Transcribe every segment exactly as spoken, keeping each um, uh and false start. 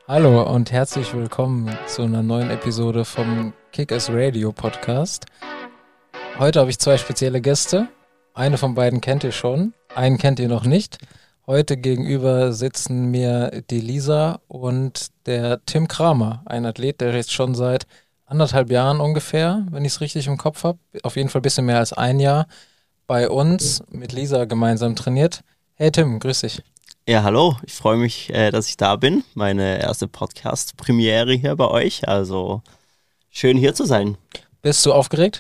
Hallo und herzlich willkommen zu einer neuen Episode vom Kick-Ass Radio Podcast. Heute habe ich zwei spezielle Gäste. Eine von beiden kennt ihr schon, einen kennt ihr noch nicht. Heute gegenüber sitzen mir die Lisa und der Tim Kramer, ein Athlet, der jetzt schon seit anderthalb Jahren ungefähr, wenn ich es richtig im Kopf habe, auf jeden Fall ein bisschen mehr als ein Jahr, bei uns mit Lisa gemeinsam trainiert. Hey Tim, grüß dich. Ja, hallo, ich freue mich, äh, dass ich da bin. Meine erste Podcast-Premiere hier bei euch, also schön hier zu sein. Bist du aufgeregt?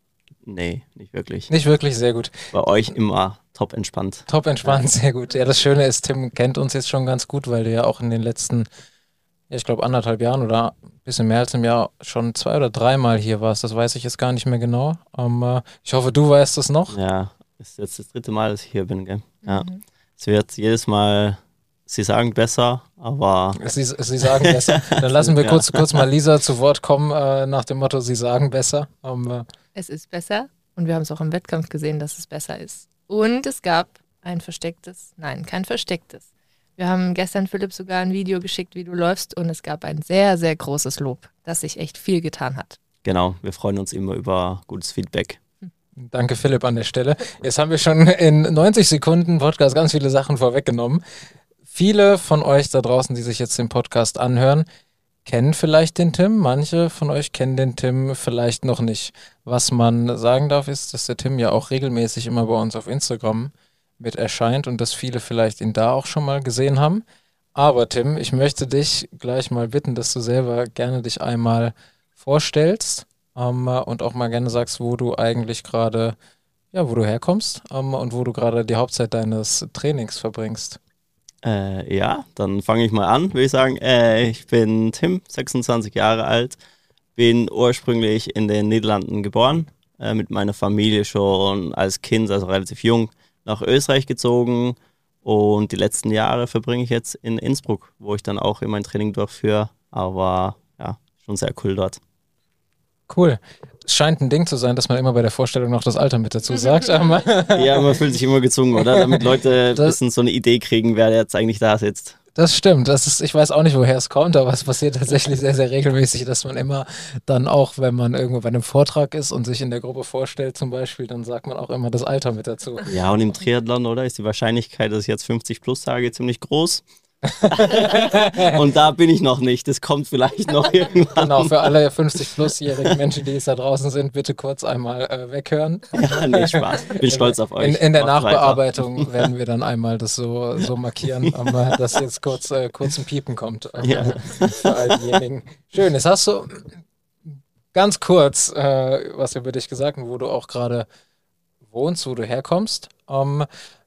Nee, nicht wirklich. Nicht wirklich, sehr gut. Bei euch immer top entspannt. Top entspannt, sehr gut. Ja, das Schöne ist, Tim kennt uns jetzt schon ganz gut, weil du ja auch in den letzten, ja, ich glaube anderthalb Jahren oder ein bisschen mehr als einem Jahr schon zwei oder dreimal hier warst. Das weiß ich jetzt gar nicht mehr genau. Aber ich hoffe, du weißt es noch. Ja, ist jetzt das dritte Mal, dass ich hier bin, gell? Ja. Mhm. Es wird jedes Mal, sie sagen besser, aber... Sie, sie sagen besser. Dann lassen wir ja. kurz, kurz mal Lisa zu Wort kommen, äh, nach dem Motto, sie sagen besser. Um, äh es ist besser und wir haben es auch im Wettkampf gesehen, dass es besser ist. Und es gab ein verstecktes, nein, kein verstecktes. Wir haben gestern Philipp sogar ein Video geschickt, wie du läufst, und es gab ein sehr, sehr großes Lob, dass sich echt viel getan hat. Genau, wir freuen uns immer über gutes Feedback. Danke Philipp an der Stelle. Jetzt haben wir schon in neunzig Sekunden Podcast ganz viele Sachen vorweggenommen. Viele von euch da draußen, die sich jetzt den Podcast anhören, kennen vielleicht den Tim. Manche von euch kennen den Tim vielleicht noch nicht. Was man sagen darf, ist, dass der Tim ja auch regelmäßig immer bei uns auf Instagram mit erscheint und dass viele vielleicht ihn da auch schon mal gesehen haben. Aber Tim, ich möchte dich gleich mal bitten, dass du selber gerne dich einmal vorstellst. Um, und auch mal gerne sagst, wo du eigentlich gerade, ja, wo du herkommst um, und wo du gerade die Hauptzeit deines Trainings verbringst. Äh, ja, dann fange ich mal an, würde ich sagen. Äh, ich bin Tim, sechsundzwanzig Jahre alt, bin ursprünglich in den Niederlanden geboren, äh, mit meiner Familie schon als Kind, also relativ jung, nach Österreich gezogen, und die letzten Jahre verbringe ich jetzt in Innsbruck, wo ich dann auch immer ein Training durchführe, aber ja, schon sehr cool dort. Cool. Es scheint ein Ding zu sein, dass man immer bei der Vorstellung noch das Alter mit dazu sagt. Ja, man fühlt sich immer gezwungen, oder? Damit Leute ein bisschen so eine Idee kriegen, wer jetzt eigentlich da sitzt. Das stimmt. Das ist, ich weiß auch nicht, woher es kommt, aber es passiert tatsächlich sehr, sehr regelmäßig, dass man immer dann auch, wenn man irgendwo bei einem Vortrag ist und sich in der Gruppe vorstellt zum Beispiel, dann sagt man auch immer das Alter mit dazu. Ja, und im Triathlon, oder, ist die Wahrscheinlichkeit, dass ich jetzt fünfzig plus sage, ziemlich groß. Und da bin ich noch nicht, das kommt vielleicht noch irgendwann. Genau, für alle fünfzig-plus-jährigen Menschen, die jetzt da draußen sind, bitte kurz einmal äh, weghören. Ja, nee, Spaß. Bin stolz auf euch. In, in der Macht Nachbearbeitung weiter. werden wir dann einmal das so, so markieren, aber dass jetzt kurz, äh, kurz ein Piepen kommt. Aber, ja. Für all diejenigen. Schön, jetzt hast du ganz kurz äh, was über dich gesagt und wo du auch gerade wohnst, wo du herkommst. Ähm,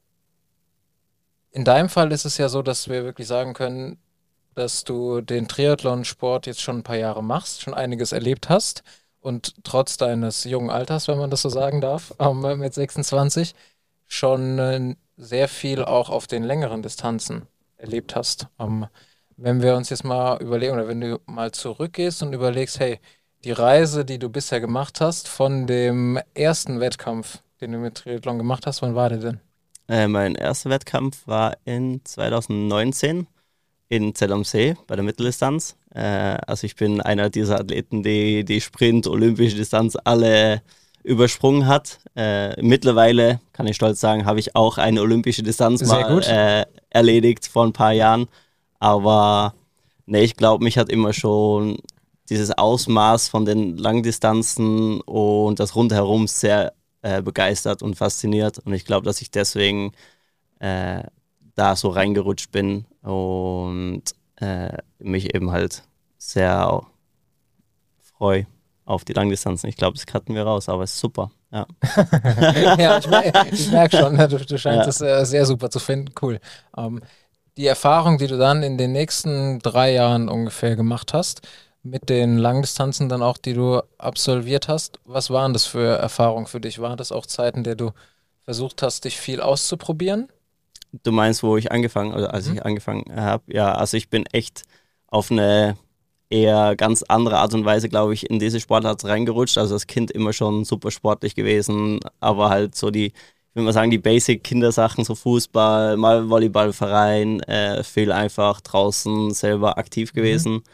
In deinem Fall ist es ja so, dass wir wirklich sagen können, dass du den Triathlon-Sport jetzt schon ein paar Jahre machst, schon einiges erlebt hast und trotz deines jungen Alters, wenn man das so sagen darf, ähm, mit sechsundzwanzig, schon äh, sehr viel auch auf den längeren Distanzen erlebt hast. Ähm, wenn wir uns jetzt mal überlegen, oder wenn du mal zurückgehst und überlegst, hey, die Reise, die du bisher gemacht hast, von dem ersten Wettkampf, den du mit Triathlon gemacht hast, wann war der denn? Äh, mein erster Wettkampf war in zweitausendneunzehn in Zell am See bei der Mitteldistanz. Äh, also ich bin einer dieser Athleten, die die Sprint, olympische Distanz alle übersprungen hat. Äh, mittlerweile, kann ich stolz sagen, habe ich auch eine olympische Distanz Sehr mal gut. Äh, erledigt vor ein paar Jahren. Aber nee, ich glaube, mich hat immer schon dieses Ausmaß von den Langdistanzen und das Rundherum sehr begeistert und fasziniert, und ich glaube, dass ich deswegen äh, da so reingerutscht bin und äh, mich eben halt sehr freue auf die Langdistanzen. Ich glaube, das cutten wir raus, aber es ist super. Ja, ja ich merke merk schon, du, du scheinst es ja. äh, sehr super zu finden. Cool. Ähm, die Erfahrung, die du dann in den nächsten drei Jahren ungefähr gemacht hast, mit den Langdistanzen dann auch, die du absolviert hast. Was waren das für Erfahrungen für dich? Waren das auch Zeiten, in der du versucht hast, dich viel auszuprobieren? Du meinst, wo ich angefangen, oder als mhm. ich angefangen habe? Ja, also ich bin echt auf eine eher ganz andere Art und Weise, glaube ich, in diese Sportart reingerutscht. Also als Kind immer schon super sportlich gewesen, aber halt so die ich würde mal sagen, die Basic-Kindersachen, so Fußball, mal Volleyballverein, äh, viel einfach draußen selber aktiv gewesen. Mhm.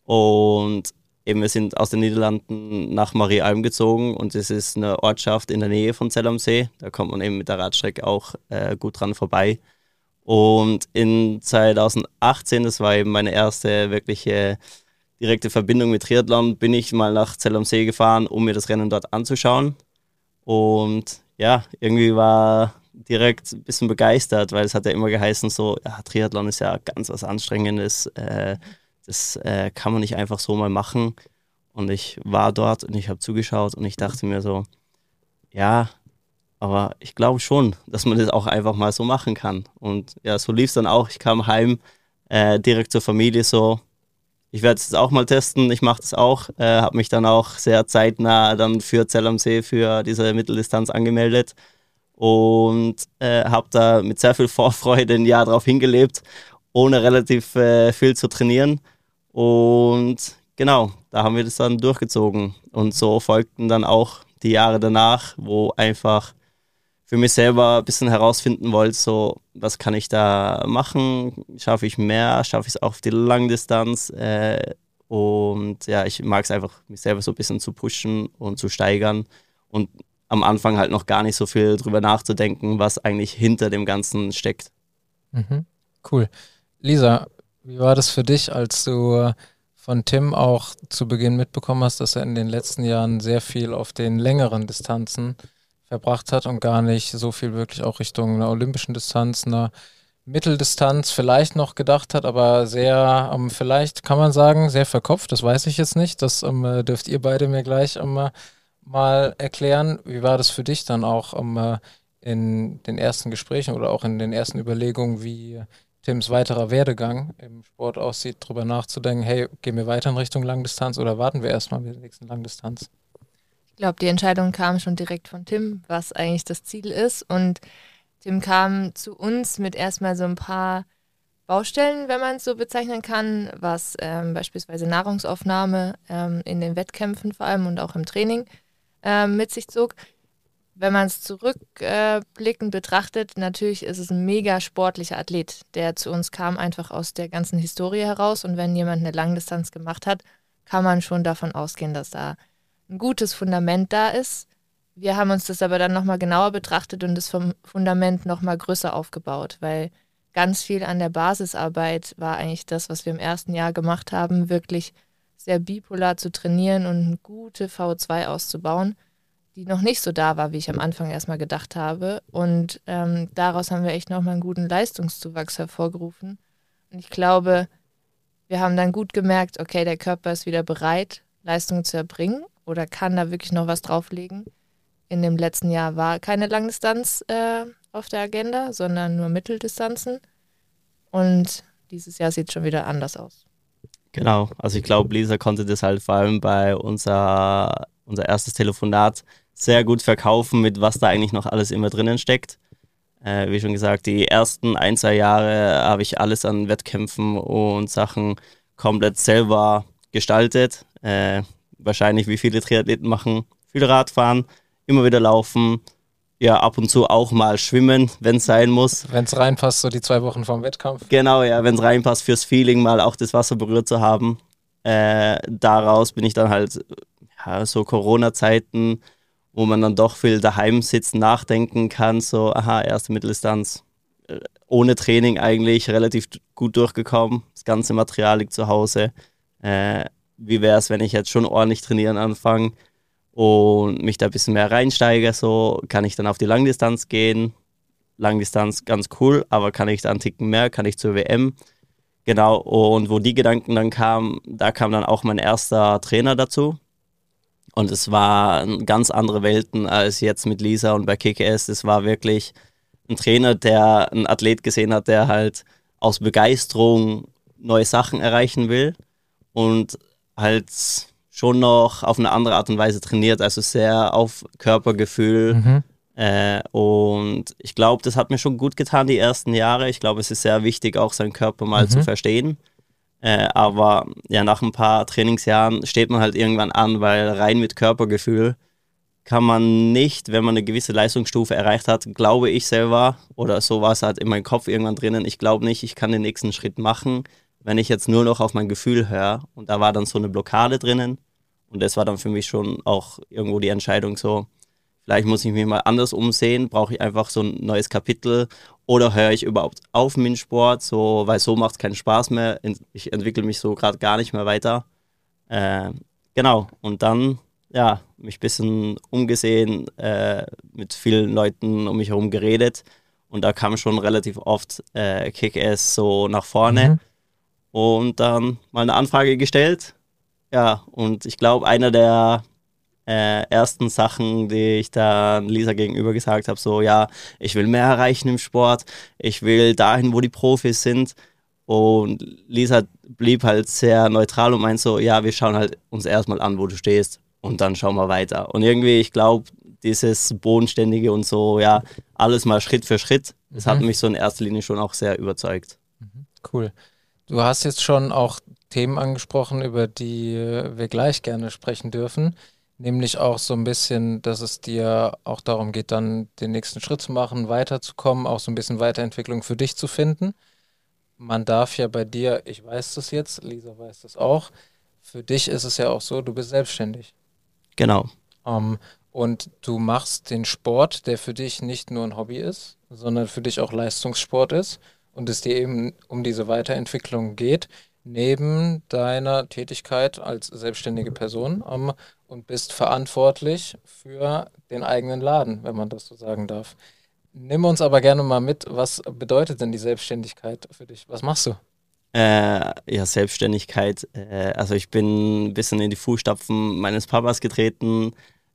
Und eben, wir sind aus den Niederlanden nach Marialm gezogen und es ist eine Ortschaft in der Nähe von Zell am See. Da kommt man eben mit der Radstrecke auch äh, gut dran vorbei. Und in zwanzig achtzehn, das war eben meine erste wirkliche direkte Verbindung mit Triathlon, bin ich mal nach Zell am See gefahren, um mir das Rennen dort anzuschauen. Und ja, irgendwie war direkt ein bisschen begeistert, weil es hat ja immer geheißen so, ja, Triathlon ist ja ganz was Anstrengendes, äh, das äh, kann man nicht einfach so mal machen. Und ich war dort und ich habe zugeschaut und ich dachte mir so, ja, aber ich glaube schon, dass man das auch einfach mal so machen kann. Und ja, so lief es dann auch. Ich kam heim, äh, direkt zur Familie so, ich werde es jetzt auch mal testen, ich mache das auch. Äh, habe mich dann auch sehr zeitnah dann für Zell am See, für diese Mitteldistanz angemeldet. Und äh, habe da mit sehr viel Vorfreude ein Jahr drauf hingelebt, ohne relativ äh, viel zu trainieren. Und genau, da haben wir das dann durchgezogen. Und so folgten dann auch die Jahre danach, wo einfach für mich selber ein bisschen herausfinden wollte, so, was kann ich da machen? Schaffe ich mehr? Schaffe ich es auch auf die Langdistanz? Äh, und ja, ich mag es einfach, mich selber so ein bisschen zu pushen und zu steigern. Und am Anfang halt noch gar nicht so viel drüber nachzudenken, was eigentlich hinter dem Ganzen steckt. Mhm. Cool. Lisa, wie war das für dich, als du von Tim auch zu Beginn mitbekommen hast, dass er in den letzten Jahren sehr viel auf den längeren Distanzen verbracht hat und gar nicht so viel wirklich auch Richtung einer olympischen Distanz, einer Mitteldistanz vielleicht noch gedacht hat, aber sehr, ähm, vielleicht kann man sagen, sehr verkopft, das weiß ich jetzt nicht, das ähm, dürft ihr beide mir gleich ähm, mal erklären. Wie war das für dich dann auch ähm, in den ersten Gesprächen oder auch in den ersten Überlegungen, wie Tims weiterer Werdegang im Sport aussieht, drüber nachzudenken, hey, gehen wir weiter in Richtung Langdistanz oder warten wir erstmal mit der nächsten Langdistanz? Ich glaube, die Entscheidung kam schon direkt von Tim, was eigentlich das Ziel ist. Und Tim kam zu uns mit erstmal so ein paar Baustellen, wenn man es so bezeichnen kann, was ähm, beispielsweise Nahrungsaufnahme ähm, in den Wettkämpfen vor allem und auch im Training ähm, mit sich zog. Wenn man es zurückblickend äh, betrachtet, natürlich ist es ein mega sportlicher Athlet, der zu uns kam, einfach aus der ganzen Historie heraus. Und wenn jemand eine Langdistanz gemacht hat, kann man schon davon ausgehen, dass da ein gutes Fundament da ist. Wir haben uns das aber dann nochmal genauer betrachtet und das Fundament nochmal größer aufgebaut, weil ganz viel an der Basisarbeit war eigentlich das, was wir im ersten Jahr gemacht haben, wirklich sehr bipolar zu trainieren und eine gute V O zwei auszubauen, die noch nicht so da war, wie ich am Anfang erstmal gedacht habe. Und ähm, daraus haben wir echt nochmal einen guten Leistungszuwachs hervorgerufen. Und ich glaube, wir haben dann gut gemerkt, okay, der Körper ist wieder bereit, Leistung zu erbringen oder kann da wirklich noch was drauflegen. In dem letzten Jahr war keine Langdistanz äh, auf der Agenda, sondern nur Mitteldistanzen. Und dieses Jahr sieht es schon wieder anders aus. Genau, also ich glaube, Lisa konnte das halt vor allem bei unser, unser erstes Telefonat sehr gut verkaufen, mit was da eigentlich noch alles immer drinnen steckt. Äh, wie schon gesagt, die ersten ein, zwei Jahre habe ich alles an Wettkämpfen und Sachen komplett selber gestaltet. Äh, wahrscheinlich wie viele Triathleten machen, viel Radfahren, immer wieder laufen, ja, ab und zu auch mal schwimmen, wenn es sein muss. Wenn es reinpasst, so die zwei Wochen vorm Wettkampf. Genau, ja, wenn es reinpasst, fürs Feeling mal auch das Wasser berührt zu haben. Äh, daraus bin ich dann halt, ja, so Corona-Zeiten, wo man dann doch viel daheim sitzt, nachdenken kann, so, aha, erste Mitteldistanz, äh, ohne Training eigentlich relativ gut durchgekommen, das ganze Material liegt zu Hause. Äh, wie wäre es, wenn ich jetzt schon ordentlich trainieren anfange und mich da ein bisschen mehr reinsteige, so kann ich dann auf die Langdistanz gehen. Langdistanz ganz cool, aber kann ich da einen Ticken mehr, kann ich zur W M. Genau, und wo die Gedanken dann kamen, da kam dann auch mein erster Trainer dazu. Und es waren ganz andere Welten als jetzt mit Lisa und bei K K S. Es war wirklich ein Trainer, der einen Athlet gesehen hat, der halt aus Begeisterung neue Sachen erreichen will und halt schon noch auf eine andere Art und Weise trainiert, also sehr auf Körpergefühl. Mhm. Äh, und ich glaube, das hat mir schon gut getan, die ersten Jahre. Ich glaube, es ist sehr wichtig, auch seinen Körper mal mhm. zu verstehen. Äh, aber ja, nach ein paar Trainingsjahren steht man halt irgendwann an, weil rein mit Körpergefühl kann man nicht, wenn man eine gewisse Leistungsstufe erreicht hat, glaube ich selber, oder so war es halt in meinem Kopf irgendwann drinnen, ich glaube nicht, ich kann den nächsten Schritt machen, wenn ich jetzt nur noch auf mein Gefühl höre. Und da war dann so eine Blockade drinnen. Und das war dann für mich schon auch irgendwo die Entscheidung so, vielleicht muss ich mich mal anders umsehen, brauche ich einfach so ein neues Kapitel oder höre ich überhaupt auf mit dem Sport, so, weil so macht es keinen Spaß mehr, ich entwickle mich so gerade gar nicht mehr weiter. Äh, genau, und dann ja, mich ein bisschen umgesehen, äh, mit vielen Leuten um mich herum geredet und da kam schon relativ oft äh, Kick-Ass so nach vorne mhm. und dann mal eine Anfrage gestellt. Ja, und ich glaube, einer der äh, ersten Sachen, die ich dann Lisa gegenüber gesagt habe, so ja, ich will mehr erreichen im Sport, ich will dahin, wo die Profis sind. Und Lisa blieb halt sehr neutral und meint so, ja, wir schauen halt uns erstmal an, wo du stehst und dann schauen wir weiter. Und irgendwie, ich glaube, dieses Bodenständige und so, ja, alles mal Schritt für Schritt, das mhm. hat mich so in erster Linie schon auch sehr überzeugt. Cool. Du hast jetzt schon auch Themen angesprochen, über die wir gleich gerne sprechen dürfen, nämlich auch so ein bisschen, dass es dir auch darum geht, dann den nächsten Schritt zu machen, weiterzukommen, auch so ein bisschen Weiterentwicklung für dich zu finden. Man darf ja bei dir, ich weiß das jetzt, Lisa weiß das auch, für dich ist es ja auch so, du bist selbstständig. Genau. Um, und du machst den Sport, der für dich nicht nur ein Hobby ist, sondern für dich auch Leistungssport ist und es dir eben um diese Weiterentwicklung geht, neben deiner Tätigkeit als selbstständige Person um, und bist verantwortlich für den eigenen Laden, wenn man das so sagen darf. Nimm uns aber gerne mal mit, was bedeutet denn die Selbstständigkeit für dich? Was machst du? Äh, ja, Selbstständigkeit. Äh, also ich bin ein bisschen in die Fußstapfen meines Papas getreten.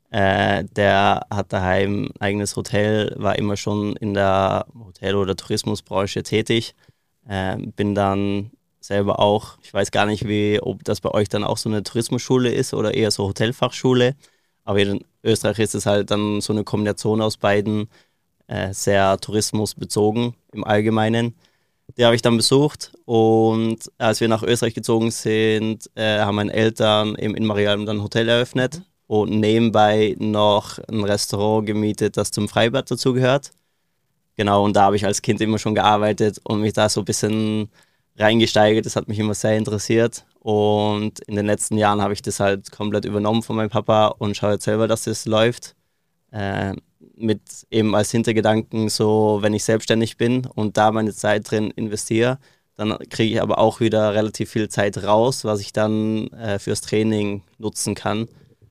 Äh, der hat daheim ein eigenes Hotel, war immer schon in der Hotel- oder Tourismusbranche tätig. Äh, bin dann selber auch, ich weiß gar nicht, wie, ob das bei euch dann auch so eine Tourismusschule ist oder eher so Hotelfachschule. Aber in Österreich ist es halt dann so eine Kombination aus beiden. Äh, sehr tourismusbezogen im Allgemeinen. Die habe ich dann besucht und als wir nach Österreich gezogen sind, äh, haben meine Eltern eben in Marialm dann ein Hotel eröffnet und nebenbei noch ein Restaurant gemietet, das zum Freibad dazugehört. Genau, und da habe ich als Kind immer schon gearbeitet und mich da so ein bisschen reingesteigert. Das hat mich immer sehr interessiert und in den letzten Jahren habe ich das halt komplett übernommen von meinem Papa und schaue jetzt selber, dass das läuft. Äh, mit eben als Hintergedanken so, wenn ich selbstständig bin und da meine Zeit drin investiere, dann kriege ich aber auch wieder relativ viel Zeit raus, was ich dann äh, fürs Training nutzen kann.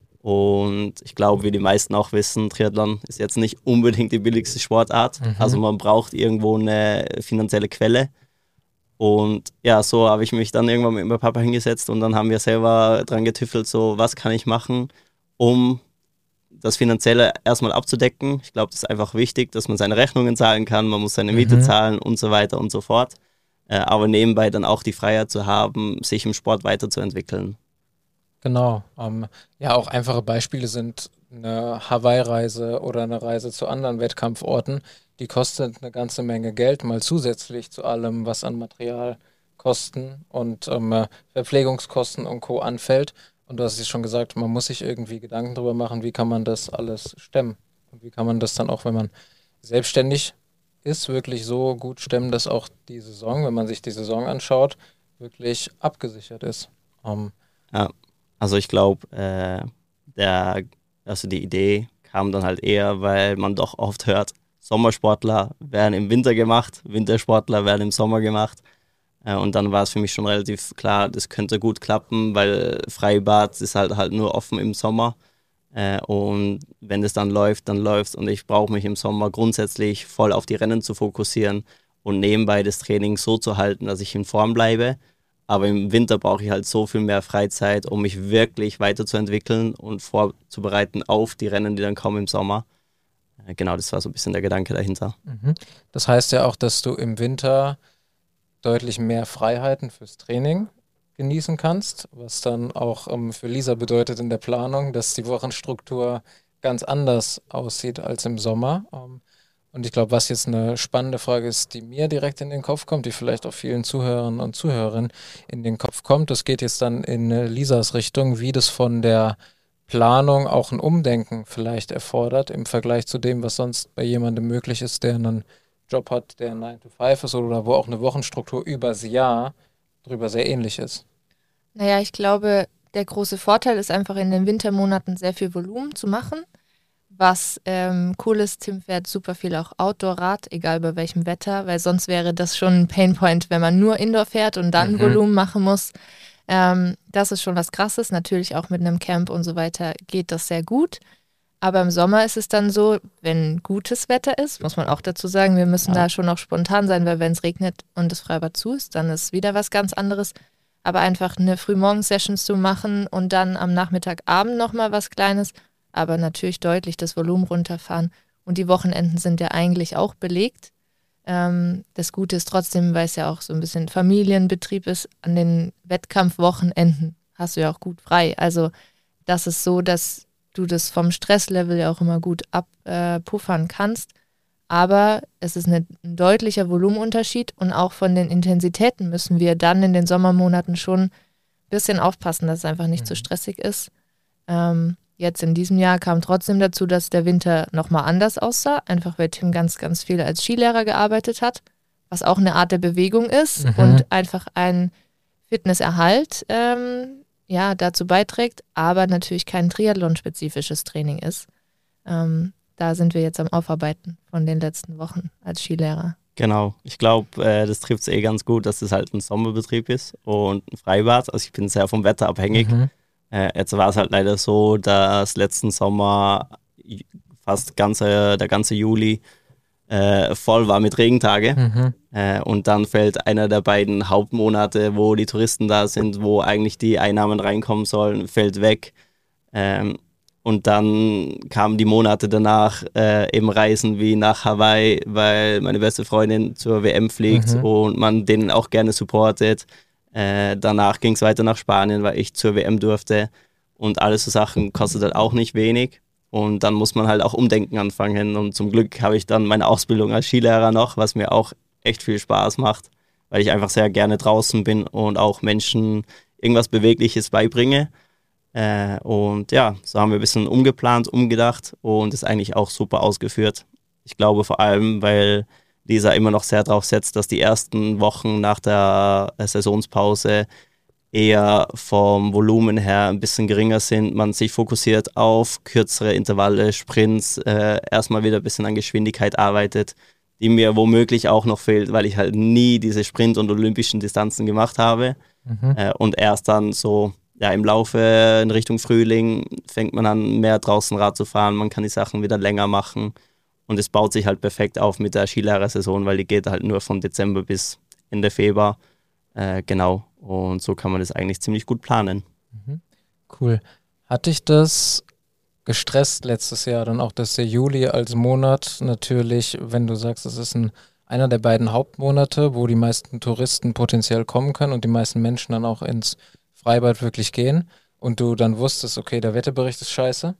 Und ich glaube, wie die meisten auch wissen, Triathlon ist jetzt nicht unbedingt die billigste Sportart. Mhm. Also man braucht irgendwo eine finanzielle Quelle. Und ja, so habe ich mich dann irgendwann mit meinem Papa hingesetzt und dann haben wir selber dran getüffelt, so was kann ich machen, um das Finanzielle erstmal abzudecken. Ich glaube, das ist einfach wichtig, dass man seine Rechnungen zahlen kann, man muss seine Miete mhm. zahlen und so weiter und so fort. Äh, aber nebenbei dann auch die Freiheit zu haben, sich im Sport weiterzuentwickeln. Genau. Ähm, ja, auch einfache Beispiele sind eine Hawaii-Reise oder eine Reise zu anderen Wettkampforten. Die kostet eine ganze Menge Geld, mal zusätzlich zu allem, was an Materialkosten und ähm, Verpflegungskosten und Co. anfällt. Und du hast es schon gesagt, man muss sich irgendwie Gedanken darüber machen, wie kann man das alles stemmen. Und wie kann man das dann auch, wenn man selbstständig ist, wirklich so gut stemmen, dass auch die Saison, wenn man sich die Saison anschaut, wirklich abgesichert ist. Um ja, also ich glaube, äh, der, also die Idee kam dann halt eher, weil man doch oft hört, Sommersportler werden im Winter gemacht, Wintersportler werden im Sommer gemacht. Und dann war es für mich schon relativ klar, das könnte gut klappen, weil Freibad ist halt halt nur offen im Sommer. Und wenn es dann läuft, dann läuft und ich brauche mich im Sommer grundsätzlich voll auf die Rennen zu fokussieren und nebenbei das Training so zu halten, dass ich in Form bleibe. Aber im Winter brauche ich halt so viel mehr Freizeit, um mich wirklich weiterzuentwickeln und vorzubereiten auf die Rennen, die dann kommen im Sommer. Genau, das war so ein bisschen der Gedanke dahinter. Das heißt ja auch, dass du im Winter deutlich mehr Freiheiten fürs Training genießen kannst, was dann auch ähm, für Lisa bedeutet in der Planung, dass die Wochenstruktur ganz anders aussieht als im Sommer. Ähm, und ich glaube, was jetzt eine spannende Frage ist, die mir direkt in den Kopf kommt, die vielleicht auch vielen Zuhörern und Zuhörerinnen in den Kopf kommt, das geht jetzt dann in äh, Lisas Richtung, wie das von der Planung auch ein Umdenken vielleicht erfordert im Vergleich zu dem, was sonst bei jemandem möglich ist, der einen Job hat, der nine to five ist oder wo auch eine Wochenstruktur übers Jahr drüber sehr ähnlich ist. Naja, ich glaube, der große Vorteil ist einfach in den Wintermonaten sehr viel Volumen zu machen. Was ähm, cool ist, Tim fährt super viel auch Outdoor-Rad, egal bei welchem Wetter, weil sonst wäre das schon ein Painpoint, wenn man nur Indoor fährt und dann Mhm. Volumen machen muss. Ähm, das ist schon was Krasses. Natürlich auch mit einem Camp und so weiter geht das sehr gut. Aber im Sommer ist es dann so, wenn gutes Wetter ist, muss man auch dazu sagen, wir müssen Ja. da schon auch spontan sein, weil wenn es regnet und das Freibad zu ist, dann ist wieder was ganz anderes. Aber einfach eine Frühmorgens-Session zu machen und dann am Nachmittagabend nochmal was Kleines, aber natürlich deutlich das Volumen runterfahren. Und die Wochenenden sind ja eigentlich auch belegt. Ähm, das Gute ist trotzdem, weil es ja auch so ein bisschen Familienbetrieb ist, an den Wettkampfwochenenden hast du ja auch gut frei. Also das ist so, dass du das vom Stresslevel ja auch immer gut abpuffern kannst. Aber es ist eine, ein deutlicher Volumenunterschied und auch von den Intensitäten müssen wir dann in den Sommermonaten schon ein bisschen aufpassen, dass es einfach nicht zu stressig ist. Ähm, jetzt in diesem Jahr kam trotzdem dazu, dass der Winter nochmal anders aussah, einfach weil Tim ganz, ganz viel als Skilehrer gearbeitet hat, was auch eine Art der Bewegung ist Mhm. und einfach ein Fitnesserhalt ähm, ja, dazu beiträgt, aber natürlich kein Triathlon-spezifisches Training ist. Ähm, da sind wir jetzt am Aufarbeiten von den letzten Wochen als Skilehrer. Genau, ich glaube, äh, das trifft es eh ganz gut, dass es halt ein Sommerbetrieb ist und ein Freibad. Also ich bin sehr vom Wetter abhängig. Mhm. Äh, jetzt war es halt leider so, dass letzten Sommer fast ganze, der ganze Juli äh, voll war mit Regentage. Mhm. Äh, und dann fällt einer der beiden Hauptmonate, wo die Touristen da sind, wo eigentlich die Einnahmen reinkommen sollen, fällt weg. Ähm, und dann kamen die Monate danach äh, eben Reisen wie nach Hawaii, weil meine beste Freundin zur W M fliegt Mhm. und man denen auch gerne supportet. Äh, danach ging es weiter nach Spanien, weil ich zur W M durfte. Und alles so Sachen kostet halt auch nicht wenig. Und dann muss man halt auch umdenken anfangen. Und zum Glück habe ich dann meine Ausbildung als Skilehrer noch, was mir auch echt viel Spaß macht, weil ich einfach sehr gerne draußen bin und auch Menschen irgendwas Bewegliches beibringe. Äh, und ja, so haben wir ein bisschen umgeplant, umgedacht und ist eigentlich auch super ausgeführt. Ich glaube vor allem, weil Lisa immer noch sehr drauf setzt, dass die ersten Wochen nach der äh, Saisonspause eher vom Volumen her ein bisschen geringer sind. Man sich fokussiert auf kürzere Intervalle, Sprints, äh, erstmal wieder ein bisschen an Geschwindigkeit arbeitet, die mir womöglich auch noch fehlt, weil ich halt nie diese Sprint- und olympischen Distanzen gemacht habe. Mhm. Äh, und erst dann so ja, im Laufe in Richtung Frühling fängt man an, mehr draußen Rad zu fahren. Man kann die Sachen wieder länger machen. Und es baut sich halt perfekt auf mit der Skilehrersaison, weil die geht halt nur von Dezember bis Ende Februar. Äh, genau. Und so kann man das eigentlich ziemlich gut planen. Mhm. Cool. Hat dich das gestresst letztes Jahr dann auch, dass der Juli als Monat natürlich, wenn du sagst, es ist ein, einer der beiden Hauptmonate, wo die meisten Touristen potenziell kommen können und die meisten Menschen dann auch ins Freibad wirklich gehen und du dann wusstest, okay, der Wetterbericht ist scheiße?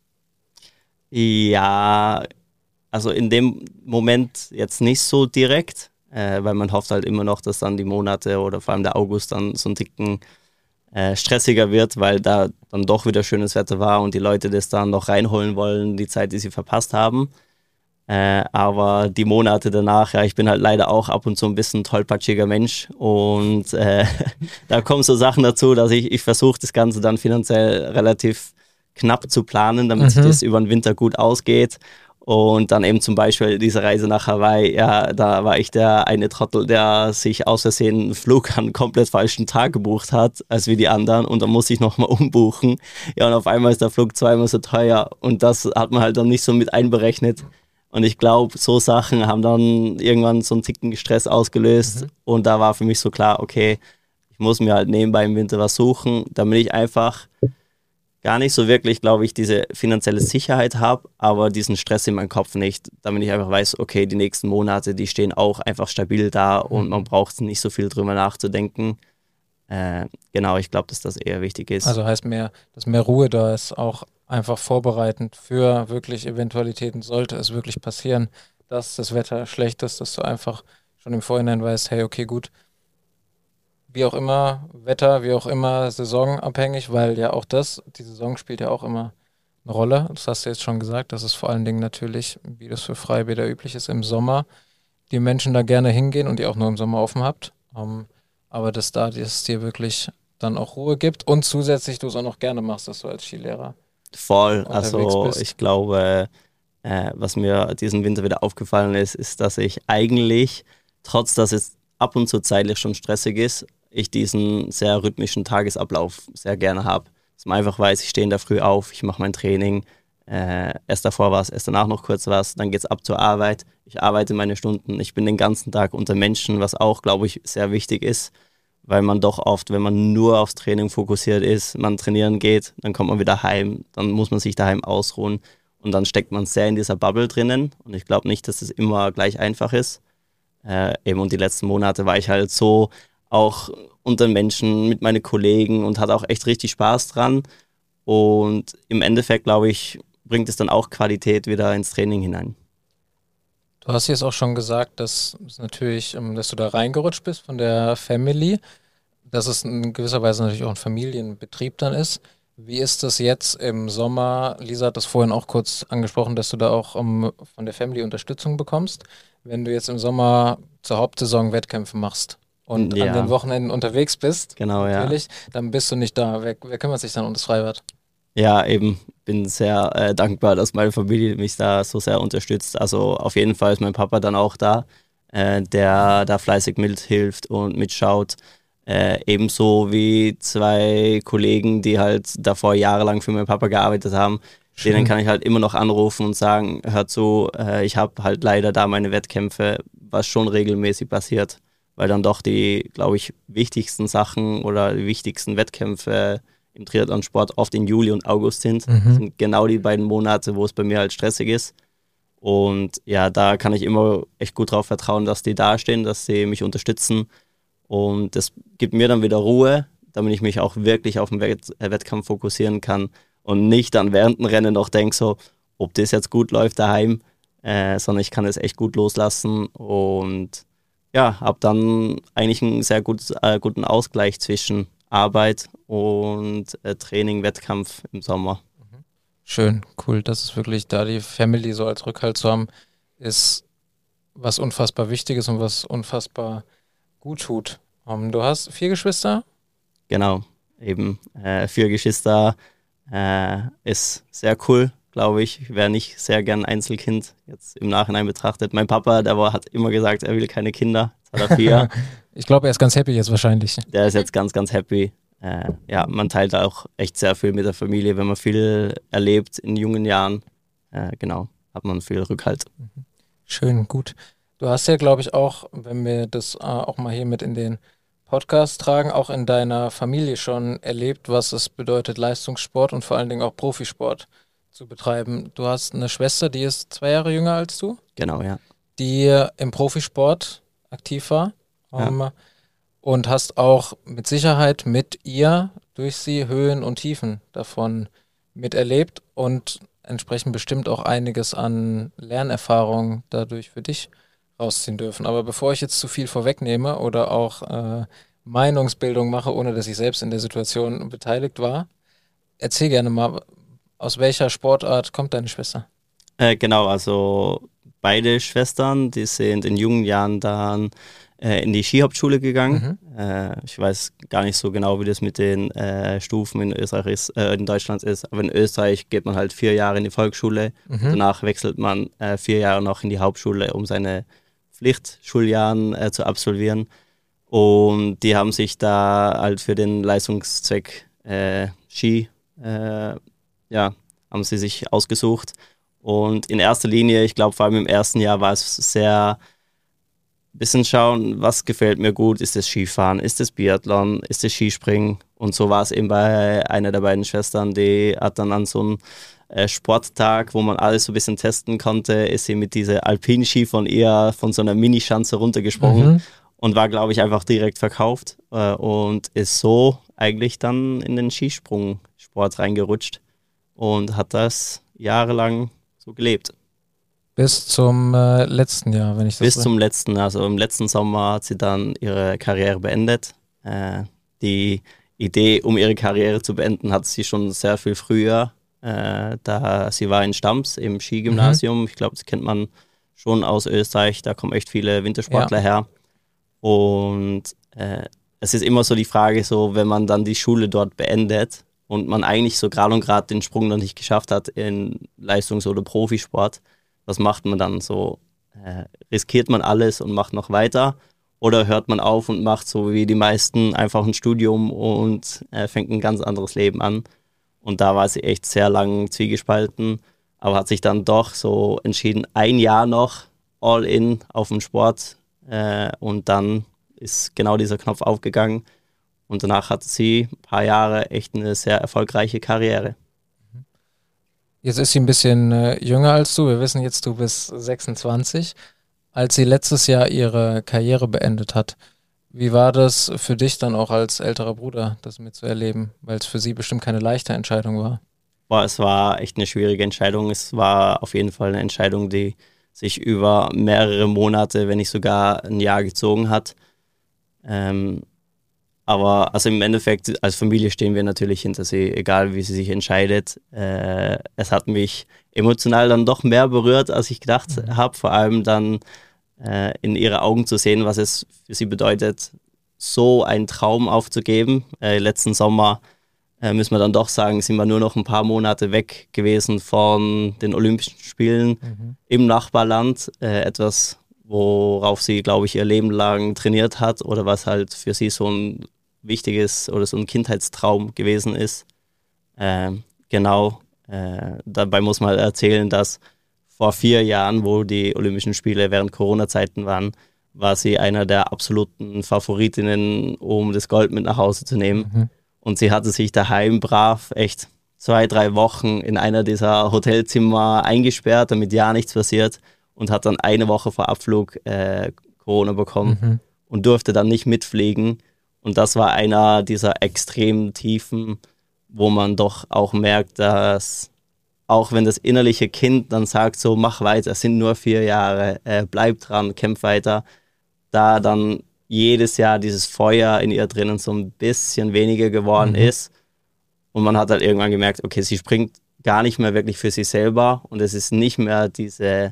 Ja, also in dem Moment jetzt nicht so direkt, äh, weil man hofft halt immer noch, dass dann die Monate oder vor allem der August dann so ein Ticken äh, stressiger wird, weil da dann doch wieder schönes Wetter war und die Leute das dann noch reinholen wollen, die Zeit, die sie verpasst haben. Äh, aber die Monate danach, ja, ich bin halt leider auch ab und zu ein bisschen tollpatschiger Mensch und äh, da kommen so Sachen dazu, dass ich, ich versuche das Ganze dann finanziell relativ knapp zu planen, damit Mhm. sich das über den Winter gut ausgeht. Und dann eben zum Beispiel diese Reise nach Hawaii, ja, da war ich der eine Trottel, der sich aus Versehen einen Flug an einem komplett falschen Tag gebucht hat, als wie die anderen. Und dann musste ich nochmal umbuchen. Ja, und auf einmal ist der Flug zweimal so teuer. Und das hat man halt dann nicht so mit einberechnet. Und ich glaube, so Sachen haben dann irgendwann so einen Ticken Stress ausgelöst. Mhm. Und da war für mich so klar, okay, ich muss mir halt nebenbei im Winter was suchen, damit ich einfach gar nicht so wirklich, glaube ich, diese finanzielle Sicherheit habe, aber diesen Stress in meinem Kopf nicht, damit ich einfach weiß, okay, die nächsten Monate, die stehen auch einfach stabil da und man braucht nicht so viel drüber nachzudenken. Äh, genau, ich glaube, dass das eher wichtig ist. Also heißt mehr, dass mehr Ruhe da ist, auch einfach vorbereitend für wirklich Eventualitäten, sollte es wirklich passieren, dass das Wetter schlecht ist, dass du einfach schon im Vorhinein weißt, hey, okay, gut, wie auch immer, Wetter, wie auch immer, saisonabhängig, weil ja auch das, die Saison spielt ja auch immer eine Rolle. Das hast du jetzt schon gesagt. Das ist vor allen Dingen natürlich, wie das für Freibäder üblich ist, im Sommer, die Menschen da gerne hingehen und die auch nur im Sommer offen habt. Ähm, aber dass da es dir wirklich dann auch Ruhe gibt und zusätzlich du es auch noch gerne machst, dass du als Skilehrer Voll, unterwegs also bist. ich glaube, äh, was mir diesen Winter wieder aufgefallen ist, ist, dass ich eigentlich, trotz dass es ab und zu zeitlich schon stressig ist, ich diesen sehr rhythmischen Tagesablauf sehr gerne habe. Dass man einfach weiß, ich stehe in der Früh auf, ich mache mein Training, äh, erst davor was, erst danach noch kurz was, dann geht's ab zur Arbeit, ich arbeite meine Stunden, ich bin den ganzen Tag unter Menschen, was auch, glaube ich, sehr wichtig ist, weil man doch oft, wenn man nur aufs Training fokussiert ist, man trainieren geht, dann kommt man wieder heim, dann muss man sich daheim ausruhen und dann steckt man sehr in dieser Bubble drinnen und ich glaube nicht, dass es immer gleich einfach ist. Äh, eben und die letzten Monate war ich halt so auch unter Menschen mit meinen Kollegen und hatte auch echt richtig Spaß dran und im Endeffekt, glaube ich, bringt es dann auch Qualität wieder ins Training hinein. Du hast jetzt auch schon gesagt, dass es natürlich, ähm, dass du da reingerutscht bist von der Family, dass es in gewisser Weise natürlich auch ein Familienbetrieb dann ist. Wie ist das jetzt im Sommer? Lisa hat das vorhin auch kurz angesprochen, dass du da auch ähm, von der Family Unterstützung bekommst. Wenn du jetzt im Sommer zur Hauptsaison Wettkämpfe machst und Ja. an den Wochenenden unterwegs bist, Genau, ja. natürlich, dann bist du nicht da. Wer, wer kümmert sich dann um das Freibad? Ja, eben, bin sehr äh, dankbar, dass meine Familie mich da so sehr unterstützt. Also auf jeden Fall ist mein Papa dann auch da, äh, der da fleißig mithilft und mitschaut. Äh, ebenso wie zwei Kollegen, die halt davor jahrelang für meinen Papa gearbeitet haben. Schön. Denen kann ich halt immer noch anrufen und sagen, hör zu, äh, ich habe halt leider da meine Wettkämpfe, was schon regelmäßig passiert, weil dann doch die, glaube ich, wichtigsten Sachen oder die wichtigsten Wettkämpfe im Triathlonsport oft in Juli und August sind. Mhm. Das sind genau die beiden Monate, wo es bei mir halt stressig ist. Und ja, da kann ich immer echt gut drauf vertrauen, dass die dastehen, dass sie mich unterstützen. Und das gibt mir dann wieder Ruhe, damit ich mich auch wirklich auf den Wett Wettkampf fokussieren kann und nicht dann während dem Rennen noch denke, so, ob das jetzt gut läuft daheim, äh, sondern ich kann es echt gut loslassen und ja, habe dann eigentlich einen sehr gut, äh, guten Ausgleich zwischen Arbeit und äh, Training, Wettkampf im Sommer. Schön, cool. Das ist wirklich da die Family so als Rückhalt zu haben, ist was unfassbar Wichtiges und was unfassbar gut tut. Um, du hast vier Geschwister? Genau, eben äh, vier Geschwister äh, ist sehr cool, glaube ich. Ich wäre nicht sehr gern Einzelkind, jetzt im Nachhinein betrachtet. Mein Papa, der war, hat immer gesagt, er will keine Kinder. Jetzt hat er vier. Ich glaube, er ist ganz happy jetzt wahrscheinlich. Der ist jetzt ganz, ganz happy. Äh, ja, man teilt auch echt sehr viel mit der Familie, wenn man viel erlebt in jungen Jahren. Äh, genau, hat man viel Rückhalt. Schön, gut. Du hast ja, glaube ich, auch, wenn wir das äh, auch mal hier mit in den Podcast tragen, auch in deiner Familie schon erlebt, was es bedeutet, Leistungssport und vor allen Dingen auch Profisport zu betreiben. Du hast eine Schwester, die ist zwei Jahre jünger als du, Genau, ja. die im Profisport aktiv war. Ja. Ähm, und hast auch mit Sicherheit mit ihr durch sie Höhen und Tiefen davon miterlebt und entsprechend bestimmt auch einiges an Lernerfahrung dadurch für dich rausziehen dürfen. Aber bevor ich jetzt zu viel vorwegnehme oder auch äh, Meinungsbildung mache, ohne dass ich selbst in der Situation beteiligt war, erzähl gerne mal, aus welcher Sportart kommt deine Schwester? Äh, genau, also beide Schwestern, die sind in jungen Jahren dann äh, in die Skihauptschule gegangen. Mhm. Äh, ich weiß gar nicht so genau, wie das mit den äh, Stufen in Österreich ist, äh, in Deutschland ist, aber in Österreich geht man halt vier Jahre in die Volksschule. Mhm. Danach wechselt man äh, vier Jahre noch in die Hauptschule, um seine Pflichtschuljahren äh, zu absolvieren. Und die haben sich da halt für den Leistungszweck äh, Ski, äh, ja, haben sie sich ausgesucht. Und in erster Linie, ich glaube vor allem im ersten Jahr war es sehr bisschen schauen, was gefällt mir gut, ist das Skifahren, ist das Biathlon, ist das Skispringen. Und so war es eben bei einer der beiden Schwestern, die hat dann an so einem äh, Sporttag, wo man alles so ein bisschen testen konnte, ist sie mit dieser Alpinski von ihr, von so einer Minischanze runtergesprungen. Mhm. Und war, glaube ich, einfach direkt verkauft äh, und ist so eigentlich dann in den Skisprungsport reingerutscht und hat das jahrelang so gelebt. Bis zum äh, letzten Jahr, wenn ich das Bis zum letzten, also im letzten Sommer hat sie dann ihre Karriere beendet. Äh, die Idee, um ihre Karriere zu beenden, hat sie schon sehr viel früher. Äh, da sie war in Stams im Skigymnasium. Mhm. Ich glaube, das kennt man schon aus Österreich. Da kommen echt viele Wintersportler ja. her. Und äh, es ist immer so die Frage, so wenn man dann die Schule dort beendet und man eigentlich so gerade und gerade den Sprung noch nicht geschafft hat in Leistungs- oder Profisport, was macht man dann so? Äh, riskiert man alles und macht noch weiter? Oder hört man auf und macht so wie die meisten einfach ein Studium und äh, fängt ein ganz anderes Leben an? Und da war sie echt sehr lang zwiegespalten, aber hat sich dann doch so entschieden, ein Jahr noch all in auf den Sport. Äh, und dann ist genau dieser Knopf aufgegangen. Und danach hatte sie ein paar Jahre echt eine sehr erfolgreiche Karriere. Jetzt ist sie ein bisschen äh, jünger als du. Wir wissen jetzt, du bist sechsundzwanzig. Als sie letztes Jahr ihre Karriere beendet hat, wie war das für dich dann auch als älterer Bruder, das mitzuerleben? Weil es für sie bestimmt keine leichte Entscheidung war. Boah, es war echt eine schwierige Entscheidung. Es war auf jeden Fall eine Entscheidung, die sich über mehrere Monate, wenn nicht sogar ein Jahr gezogen hat. Ähm, aber also im Endeffekt, als Familie stehen wir natürlich hinter sie, egal wie sie sich entscheidet. Äh, es hat mich emotional dann doch mehr berührt, als ich gedacht mhm. habe. Vor allem dann äh, in ihre Augen zu sehen, was es für sie bedeutet, so einen Traum aufzugeben. Äh, letzten Sommer äh, müssen wir dann doch sagen, sind wir nur noch ein paar Monate weg gewesen von den Olympischen Spielen mhm. im Nachbarland. Äh, etwas, worauf sie, glaube ich, ihr Leben lang trainiert hat oder was halt für sie so ein wichtiges oder so ein Kindheitstraum gewesen ist. Äh, genau, äh, dabei muss man halt erzählen, dass vor vier Jahren, wo die Olympischen Spiele während Corona-Zeiten waren, war sie einer der absoluten Favoritinnen, um das Gold mit nach Hause zu nehmen. Mhm. Und sie hatte sich daheim brav echt zwei, drei Wochen in einer dieser Hotelzimmer eingesperrt, damit ja nichts passiert, und hat dann eine Woche vor Abflug äh, Corona bekommen mhm. und durfte dann nicht mitfliegen. Und das war einer dieser extremen Tiefen, wo man doch auch merkt, dass auch wenn das innerliche Kind dann sagt, so mach weiter, es sind nur vier Jahre, äh, bleib dran, kämpf weiter, da dann jedes Jahr dieses Feuer in ihr drinnen so ein bisschen weniger geworden mhm. ist. Und man hat halt irgendwann gemerkt, okay, sie springt gar nicht mehr wirklich für sich selber und es ist nicht mehr diese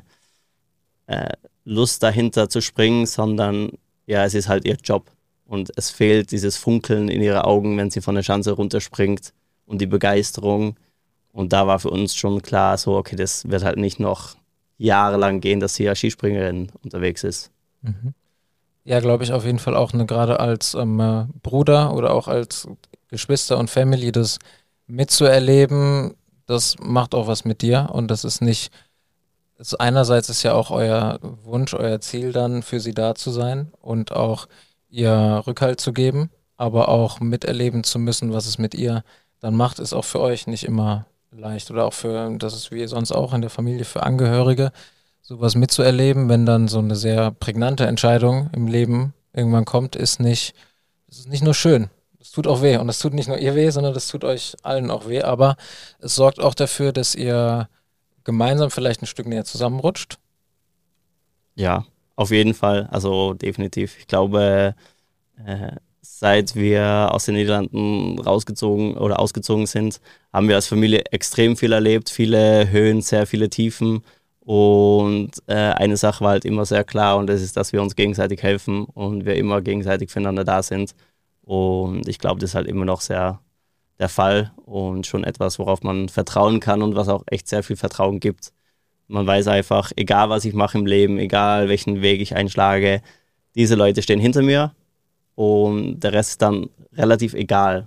äh, Lust dahinter zu springen, sondern ja, es ist halt ihr Job. Und es fehlt dieses Funkeln in ihren Augen, wenn sie von der Schanze runterspringt und die Begeisterung. Und da war für uns schon klar, so okay, das wird halt nicht noch jahrelang gehen, dass sie als Skispringerin unterwegs ist. Mhm. Ja, glaube ich auf jeden Fall auch, ne, gerade als ähm, Bruder oder auch als Geschwister und Family, das mitzuerleben, das macht auch was mit dir. Und das ist nicht, das einerseits ist ja auch euer Wunsch, euer Ziel dann für sie da zu sein und auch ihr Rückhalt zu geben, aber auch miterleben zu müssen, was es mit ihr dann macht, ist auch für euch nicht immer leicht oder auch für, das ist wie sonst auch in der Familie, für Angehörige, sowas mitzuerleben, wenn dann so eine sehr prägnante Entscheidung im Leben irgendwann kommt, ist nicht, das ist nicht nur schön, es tut auch weh und es tut nicht nur ihr weh, sondern das tut euch allen auch weh, aber es sorgt auch dafür, dass ihr gemeinsam vielleicht ein Stück näher zusammenrutscht. Ja, auf jeden Fall, also definitiv. Ich glaube, äh, seit wir aus den Niederlanden rausgezogen oder ausgezogen sind, haben wir als Familie extrem viel erlebt, viele Höhen, sehr viele Tiefen. Und äh, eine Sache war halt immer sehr klar und das ist, dass wir uns gegenseitig helfen und wir immer gegenseitig füreinander da sind. Und ich glaube, das ist halt immer noch sehr der Fall und schon etwas, worauf man vertrauen kann und was auch echt sehr viel Vertrauen gibt. Man weiß einfach, egal was ich mache im Leben, egal welchen Weg ich einschlage, diese Leute stehen hinter mir und der Rest ist dann relativ egal.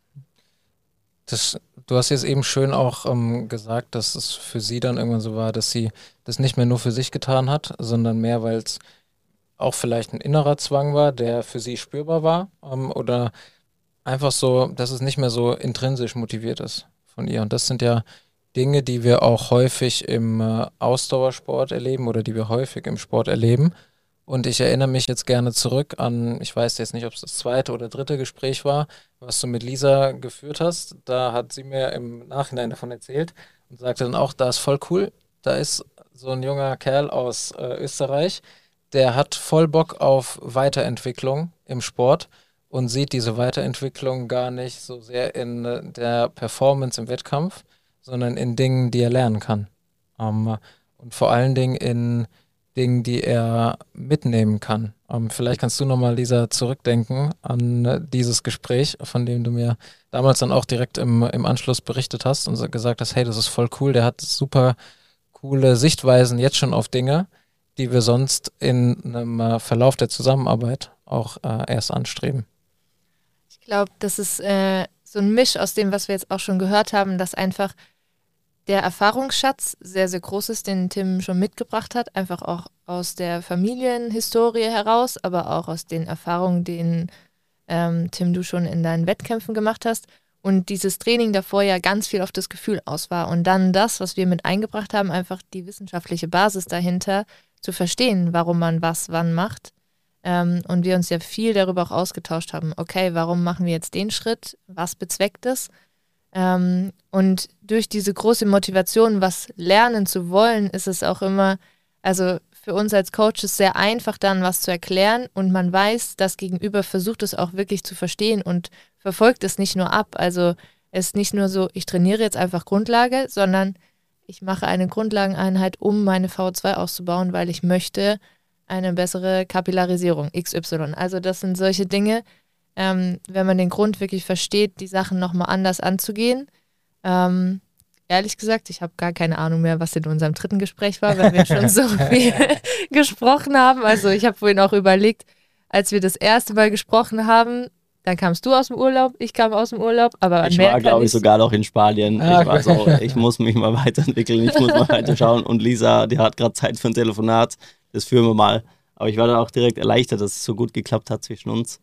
Das, du hast jetzt eben schön auch ähm, gesagt, dass es für sie dann irgendwann so war, dass sie das nicht mehr nur für sich getan hat, sondern mehr, weil es auch vielleicht ein innerer Zwang war, der für sie spürbar war, ähm, oder einfach so, dass es nicht mehr so intrinsisch motiviert ist von ihr. Und das sind ja Dinge, die wir auch häufig im äh, Ausdauersport erleben oder die wir häufig im Sport erleben. Und ich erinnere mich jetzt gerne zurück an, ich weiß jetzt nicht, ob es das zweite oder dritte Gespräch war, was du mit Lisa geführt hast. Da hat sie mir im Nachhinein davon erzählt und sagte dann auch, da ist voll cool, da ist so ein junger Kerl aus äh, Österreich, der hat voll Bock auf Weiterentwicklung im Sport und sieht diese Weiterentwicklung gar nicht so sehr in äh, der Performance im Wettkampf, sondern in Dingen, die er lernen kann. Ähm, und vor allen Dingen in Dingen, die er mitnehmen kann. Ähm, vielleicht kannst du nochmal, Lisa, zurückdenken an äh, dieses Gespräch, von dem du mir damals dann auch direkt im, im Anschluss berichtet hast und so gesagt hast, hey, das ist voll cool, der hat super coole Sichtweisen jetzt schon auf Dinge, die wir sonst in einem äh, Verlauf der Zusammenarbeit auch äh, erst anstreben. Ich glaube, das ist äh, so ein Misch aus dem, was wir jetzt auch schon gehört haben, dass einfach der Erfahrungsschatz sehr, sehr groß ist, den Tim schon mitgebracht hat, einfach auch aus der Familienhistorie heraus, aber auch aus den Erfahrungen, die ähm, Tim, du schon in deinen Wettkämpfen gemacht hast. Und dieses Training davor ja ganz viel auf das Gefühl aus war. Und dann das, was wir mit eingebracht haben, einfach die wissenschaftliche Basis dahinter, zu verstehen, warum man was wann macht. Ähm, und wir uns ja viel darüber auch ausgetauscht haben, okay, warum machen wir jetzt den Schritt, was bezweckt es? Ähm, und durch diese große Motivation, was lernen zu wollen, ist es auch immer, also für uns als Coaches sehr einfach dann was zu erklären und man weiß, das Gegenüber versucht es auch wirklich zu verstehen und verfolgt es nicht nur ab. Also es ist nicht nur so, ich trainiere jetzt einfach Grundlage, sondern ich mache eine Grundlageneinheit, um meine V O zwei auszubauen, weil ich möchte eine bessere Kapillarisierung, X Y. Also das sind solche Dinge, ähm, wenn man den Grund wirklich versteht, die Sachen nochmal anders anzugehen. Ähm, ehrlich gesagt, ich habe gar keine Ahnung mehr, was in unserem dritten Gespräch war, weil wir schon so viel gesprochen haben. Also ich habe vorhin auch überlegt, als wir das erste Mal gesprochen haben, dann kamst du aus dem Urlaub, ich kam aus dem Urlaub, aber ich war, glaube ich, sogar noch in Spanien. Ah, ich war so, ich muss mich mal weiterentwickeln, ich muss mal weiterschauen. Und Lisa, die hat gerade Zeit für ein Telefonat, das führen wir mal. Aber ich war dann auch direkt erleichtert, dass es so gut geklappt hat zwischen uns.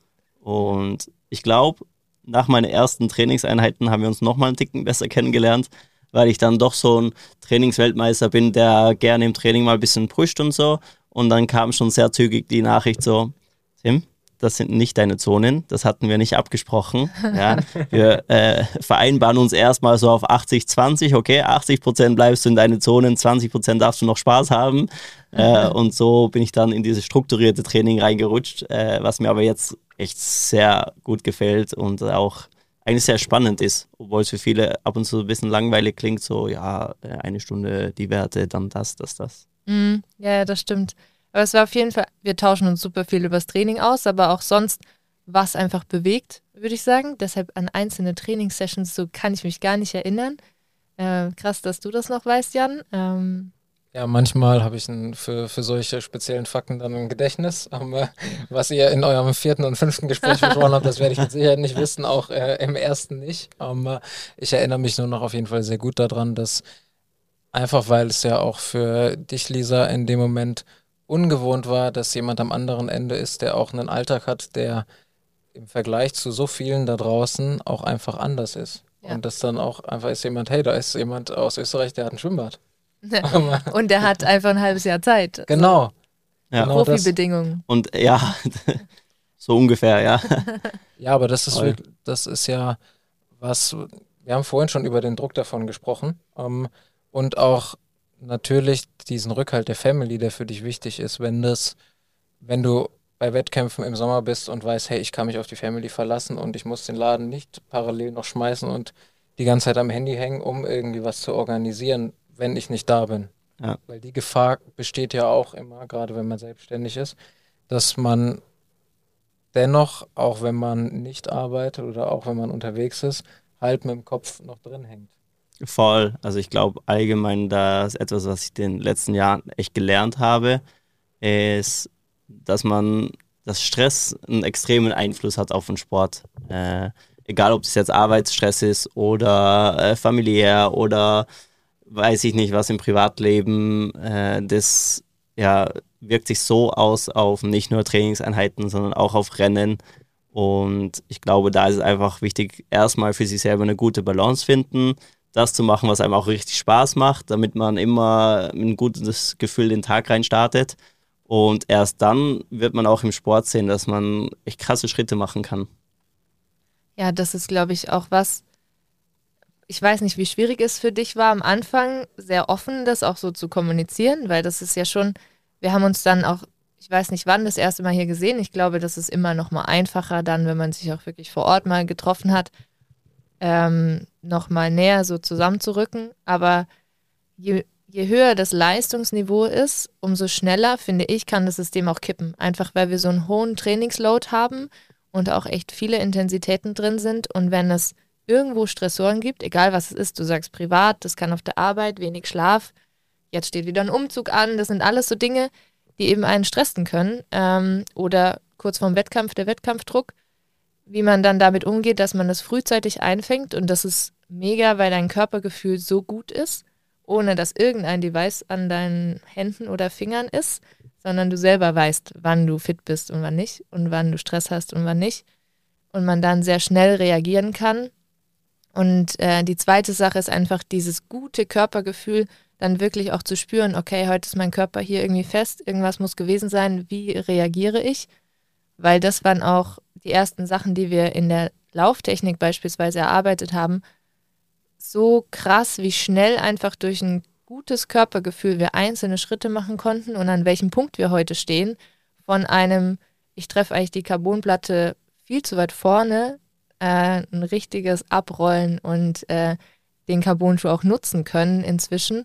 Und ich glaube, nach meinen ersten Trainingseinheiten haben wir uns nochmal einen Ticken besser kennengelernt, weil ich dann doch so ein Trainingsweltmeister bin, der gerne im Training mal ein bisschen pusht und so. Und dann kam schon sehr zügig die Nachricht so, Tim, das sind nicht deine Zonen, das hatten wir nicht abgesprochen. Ja, wir äh, vereinbaren uns erstmal so auf achtzig zwanzig, okay, achtzig Prozent bleibst du in deine Zonen, zwanzig Prozent darfst du noch Spaß haben. Äh, und so bin ich dann in dieses strukturierte Training reingerutscht, äh, was mir aber jetzt echt sehr gut gefällt und auch eigentlich sehr spannend ist, obwohl es für viele ab und zu ein bisschen langweilig klingt, so ja, eine Stunde die Werte, dann das, das, das. Mm, ja, ja, das stimmt. Aber es war auf jeden Fall, wir tauschen uns super viel übers Training aus, aber auch sonst, was einfach bewegt, würde ich sagen. Deshalb an einzelne Trainingssessions, so kann ich mich gar nicht erinnern. Äh, krass, dass du das noch weißt, Jan. Ähm, Ja, manchmal habe ich ein, für, für solche speziellen Fakten dann ein Gedächtnis. Aber was ihr in eurem vierten und fünften Gespräch besprochen habt, das werde ich mit Sicherheit nicht wissen, auch äh, im ersten nicht. Aber ich erinnere mich nur noch auf jeden Fall sehr gut daran, dass einfach, weil es ja auch für dich, Lisa, in dem Moment ungewohnt war, dass jemand am anderen Ende ist, der auch einen Alltag hat, der im Vergleich zu so vielen da draußen auch einfach anders ist. Ja. Und dass dann auch einfach ist jemand, hey, da ist jemand aus Österreich, der hat ein Schwimmbad. und der hat einfach ein halbes Jahr Zeit. Genau. Ja. Genau das. Profibedingungen. Und ja, so ungefähr, ja. Ja, aber das ist Toll. wirklich, das ist ja was, wir haben vorhin schon über den Druck davon gesprochen. Ähm, und auch natürlich diesen Rückhalt der Family, der für dich wichtig ist, wenn das, wenn du bei Wettkämpfen im Sommer bist und weißt, hey, ich kann mich auf die Family verlassen und ich muss den Laden nicht parallel noch schmeißen und die ganze Zeit am Handy hängen, um irgendwie was zu organisieren, wenn ich nicht da bin. Ja. Weil die Gefahr besteht ja auch immer, gerade wenn man selbstständig ist, dass man dennoch, auch wenn man nicht arbeitet oder auch wenn man unterwegs ist, halt mit dem Kopf noch drin hängt. Voll. Also ich glaube allgemein, das ist etwas, was ich in den letzten Jahren echt gelernt habe, ist, dass man, dass Stress einen extremen Einfluss hat auf den Sport. Äh, egal, ob es jetzt Arbeitsstress ist oder äh, familiär oder weiß ich nicht, was im Privatleben, äh, das ja, wirkt sich so aus auf nicht nur Trainingseinheiten, sondern auch auf Rennen. Und ich glaube, da ist es einfach wichtig, erstmal für sich selber eine gute Balance finden, das zu machen, was einem auch richtig Spaß macht, damit man immer ein gutes Gefühl den Tag rein startet. Und erst dann wird man auch im Sport sehen, dass man echt krasse Schritte machen kann. Ja, das ist, glaube ich, auch was, ich weiß nicht, wie schwierig es für dich war am Anfang, sehr offen das auch so zu kommunizieren, weil das ist ja schon, wir haben uns dann auch, ich weiß nicht wann, das erste Mal hier gesehen. Ich glaube, das ist immer noch mal einfacher dann, wenn man sich auch wirklich vor Ort mal getroffen hat. ähm, nochmal näher so zusammenzurücken. Aber je, je höher das Leistungsniveau ist, umso schneller, finde ich, kann das System auch kippen. Einfach weil wir so einen hohen Trainingsload haben und auch echt viele Intensitäten drin sind. Und wenn es irgendwo Stressoren gibt, egal was es ist, du sagst privat, das kann auf der Arbeit, wenig Schlaf, jetzt steht wieder ein Umzug an, das sind alles so Dinge, die eben einen stressen können. Ähm, oder kurz vorm Wettkampf, der Wettkampfdruck, wie man dann damit umgeht, dass man das frühzeitig einfängt, und das ist mega, weil dein Körpergefühl so gut ist, ohne dass irgendein Device an deinen Händen oder Fingern ist, sondern du selber weißt, wann du fit bist und wann nicht und wann du Stress hast und wann nicht, und man dann sehr schnell reagieren kann. Und äh, die zweite Sache ist einfach dieses gute Körpergefühl, dann wirklich auch zu spüren, okay, heute ist mein Körper hier irgendwie fest, irgendwas muss gewesen sein, wie reagiere ich? Weil das waren auch die ersten Sachen, die wir in der Lauftechnik beispielsweise erarbeitet haben, so krass, wie schnell einfach durch ein gutes Körpergefühl wir einzelne Schritte machen konnten und an welchem Punkt wir heute stehen, von einem, ich treffe eigentlich die Carbonplatte viel zu weit vorne, äh, ein richtiges Abrollen und äh, den Carbonschuh auch nutzen können inzwischen,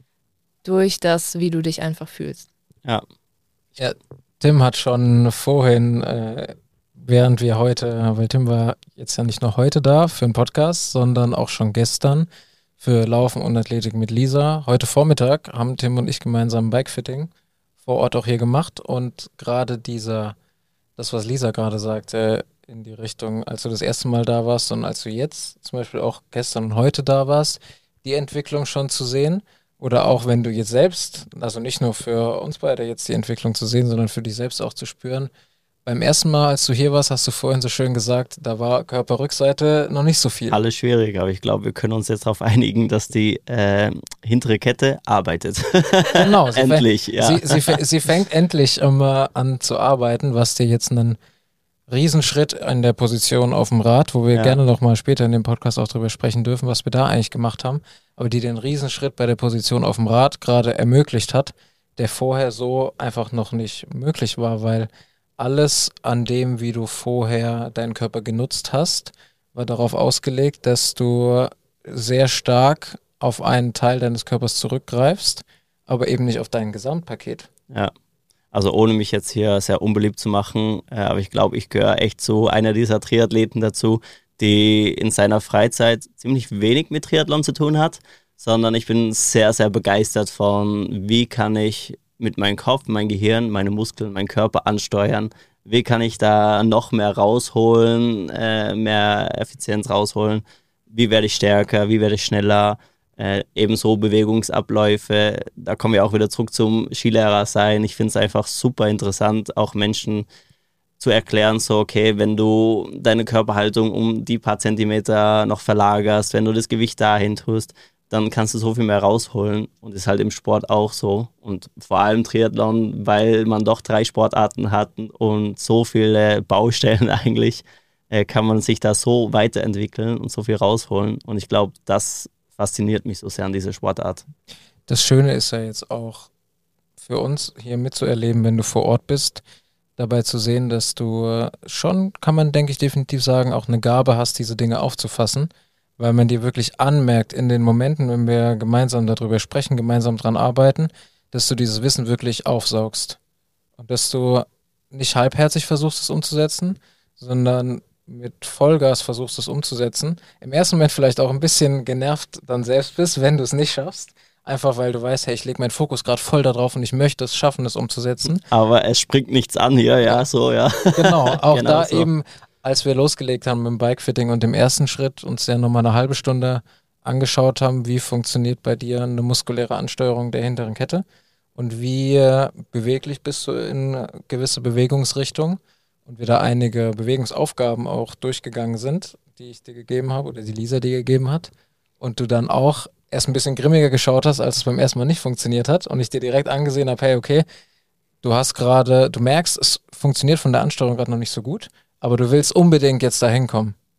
durch das, wie du dich einfach fühlst. Ja. Ja, Tim hat schon vorhin, äh, während wir heute, weil Tim war jetzt ja nicht nur heute da für einen Podcast, sondern auch schon gestern für Laufen und Athletik mit Lisa. Heute Vormittag haben Tim und ich gemeinsam ein Bikefitting vor Ort auch hier gemacht, und gerade dieser, das was Lisa gerade sagte, in die Richtung, als du das erste Mal da warst und als du jetzt zum Beispiel auch gestern und heute da warst, die Entwicklung schon zu sehen. Oder auch wenn du jetzt selbst, also nicht nur für uns beide jetzt die Entwicklung zu sehen, sondern für dich selbst auch zu spüren. Beim ersten Mal, als du hier warst, hast du vorhin so schön gesagt, da war Körperrückseite noch nicht so viel. Alles schwierig, aber ich glaube, wir können uns jetzt darauf einigen, dass die äh, hintere Kette arbeitet. Genau, sie endlich, fäng, ja. Sie, sie, sie fängt endlich immer an zu arbeiten, was dir jetzt einen Riesenschritt in der Position auf dem Rad, wo wir Ja. gerne noch mal später in dem Podcast auch drüber sprechen dürfen, was wir da eigentlich gemacht haben, aber die den Riesenschritt bei der Position auf dem Rad gerade ermöglicht hat, der vorher so einfach noch nicht möglich war, weil alles an dem, wie du vorher deinen Körper genutzt hast, war darauf ausgelegt, dass du sehr stark auf einen Teil deines Körpers zurückgreifst, aber eben nicht auf dein Gesamtpaket. Ja. Also ohne mich jetzt hier sehr unbeliebt zu machen, äh, aber ich glaube, ich gehöre echt zu einer dieser Triathleten dazu, die in seiner Freizeit ziemlich wenig mit Triathlon zu tun hat, sondern ich bin sehr, sehr begeistert von, wie kann ich mit meinem Kopf, mein Gehirn, meine Muskeln, meinen Körper ansteuern, wie kann ich da noch mehr rausholen, äh, mehr Effizienz rausholen, wie werde ich stärker, wie werde ich schneller, Äh, ebenso Bewegungsabläufe, da kommen wir auch wieder zurück zum Skilehrer sein. Ich finde es einfach super interessant, auch Menschen zu erklären, so okay, wenn du deine Körperhaltung um die paar Zentimeter noch verlagerst, wenn du das Gewicht dahin tust, dann kannst du so viel mehr rausholen, und ist halt im Sport auch so, und vor allem Triathlon, weil man doch drei Sportarten hat und so viele Baustellen eigentlich, äh, kann man sich da so weiterentwickeln und so viel rausholen, und ich glaube, das fasziniert mich so sehr an dieser Sportart. Das Schöne ist ja jetzt auch für uns hier mitzuerleben, wenn du vor Ort bist, dabei zu sehen, dass du schon, kann man denke ich definitiv sagen, auch eine Gabe hast, diese Dinge aufzufassen, weil man dir wirklich anmerkt in den Momenten, wenn wir gemeinsam darüber sprechen, gemeinsam dran arbeiten, dass du dieses Wissen wirklich aufsaugst und dass du nicht halbherzig versuchst, es umzusetzen, sondern mit Vollgas versuchst, es umzusetzen. Im ersten Moment vielleicht auch ein bisschen genervt dann selbst bist, wenn du es nicht schaffst. Einfach weil du weißt, hey, ich lege meinen Fokus gerade voll darauf und ich möchte es schaffen, es umzusetzen. Aber es springt nichts an hier, ja, so, ja. Genau, auch Genau da so. eben, als wir losgelegt haben mit dem Bikefitting und dem ersten Schritt, uns ja nochmal eine halbe Stunde angeschaut haben, wie funktioniert bei dir eine muskuläre Ansteuerung der hinteren Kette und wie äh, beweglich bist du in gewisse Bewegungsrichtungen. Und wir da einige Bewegungsaufgaben auch durchgegangen sind, die ich dir gegeben habe oder die Lisa dir gegeben hat. Und du dann auch erst ein bisschen grimmiger geschaut hast, als es beim ersten Mal nicht funktioniert hat. Und ich dir direkt angesehen habe, hey, okay, du hast gerade, du merkst, es funktioniert von der Ansteuerung gerade noch nicht so gut, aber du willst unbedingt jetzt da hinkommen.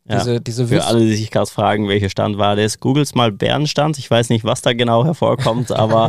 Ja. Diese, diese Für alle, die sich gerade fragen, welcher Stand war das, googles mal Bärenstand. Ich weiß nicht, was da genau hervorkommt, aber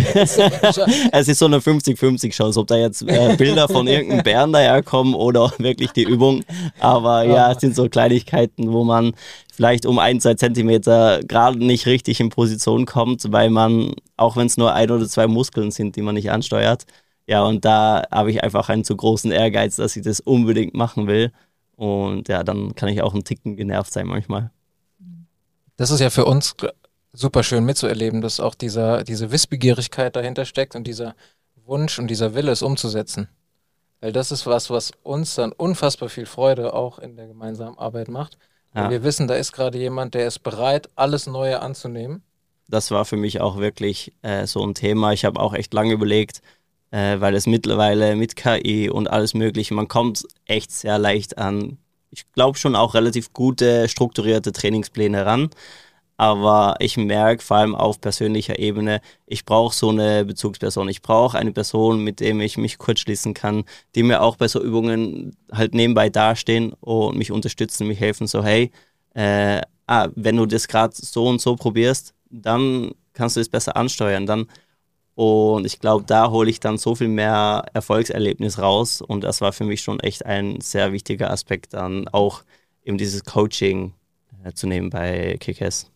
es ist so eine fünfzig fünfzig Chance, ob da jetzt äh, Bilder von irgendeinem Bären daherkommen oder wirklich die Übung. Aber ja, es sind so Kleinigkeiten, wo man vielleicht um ein, zwei Zentimeter gerade nicht richtig in Position kommt, weil man, auch wenn es nur ein oder zwei Muskeln sind, die man nicht ansteuert, ja, und da habe ich einfach einen zu großen Ehrgeiz, dass ich das unbedingt machen will. Und ja, dann kann ich auch einen Ticken genervt sein manchmal. Das ist ja für uns super schön mitzuerleben, dass auch dieser, diese Wissbegierigkeit dahinter steckt und dieser Wunsch und dieser Wille, es umzusetzen. Weil das ist was, was uns dann unfassbar viel Freude auch in der gemeinsamen Arbeit macht. Weil Ja. wir wissen, da ist gerade jemand, der ist bereit, alles Neue anzunehmen. Das war für mich auch wirklich äh, so ein Thema. Ich habe auch echt lange überlegt, äh, weil es mittlerweile mit K I und alles Mögliche, man kommt echt sehr leicht an, ich glaube schon auch relativ gute, strukturierte Trainingspläne ran. Aber ich merke vor allem auf persönlicher Ebene, ich brauche so eine Bezugsperson. Ich brauche eine Person, mit der ich mich kurz schließen kann, die mir auch bei so Übungen halt nebenbei dastehen und mich unterstützen, mich helfen, so hey, äh, ah, wenn du das gerade so und so probierst, dann kannst du es besser ansteuern. Dann Und ich glaube, da hole ich dann so viel mehr Erfolgserlebnis raus. Und das war für mich schon echt ein sehr wichtiger Aspekt, dann auch eben dieses Coaching äh, zu nehmen bei Kick-Ass.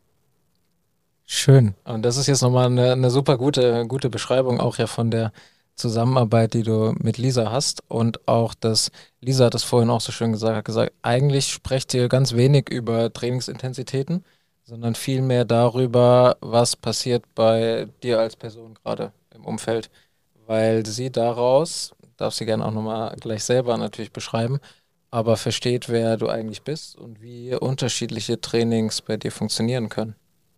Schön. Und das ist jetzt nochmal eine, eine super gute, gute Beschreibung auch ja von der Zusammenarbeit, die du mit Lisa hast. Und auch, dass Lisa hat das vorhin auch so schön gesagt, hat gesagt, eigentlich sprecht ihr ganz wenig über Trainingsintensitäten, sondern vielmehr darüber, was passiert bei dir als Person gerade im Umfeld. Weil sie daraus, darf sie gerne auch nochmal gleich selber natürlich beschreiben, aber versteht, wer du eigentlich bist und wie unterschiedliche Trainings bei dir funktionieren können.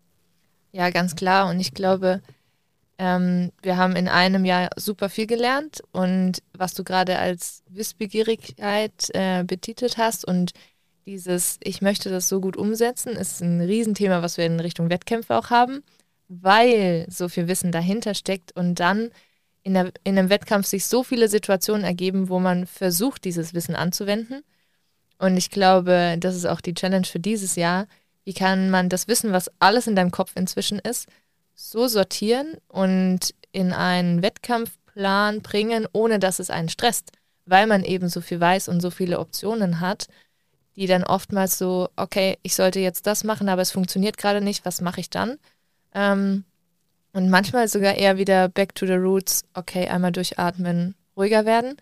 Ja, ganz klar. Und ich glaube, ähm, wir haben in einem Jahr super viel gelernt. Und was du gerade als Wissbegierigkeit äh, betitelt hast und dieses, ich möchte das so gut umsetzen, ist ein Riesenthema, was wir in Richtung Wettkämpfe auch haben, weil so viel Wissen dahinter steckt und dann in, der, in einem Wettkampf sich so viele Situationen ergeben, wo man versucht, dieses Wissen anzuwenden. Und ich glaube, das ist auch die Challenge für dieses Jahr. Wie kann man das Wissen, was alles in deinem Kopf inzwischen ist, so sortieren und in einen Wettkampfplan bringen, ohne dass es einen stresst, weil man eben so viel weiß und so viele Optionen hat, die dann oftmals so, okay, ich sollte jetzt das machen, aber es funktioniert gerade nicht, was mache ich dann? Ähm, und manchmal sogar eher wieder back to the roots, okay, einmal durchatmen, ruhiger werden.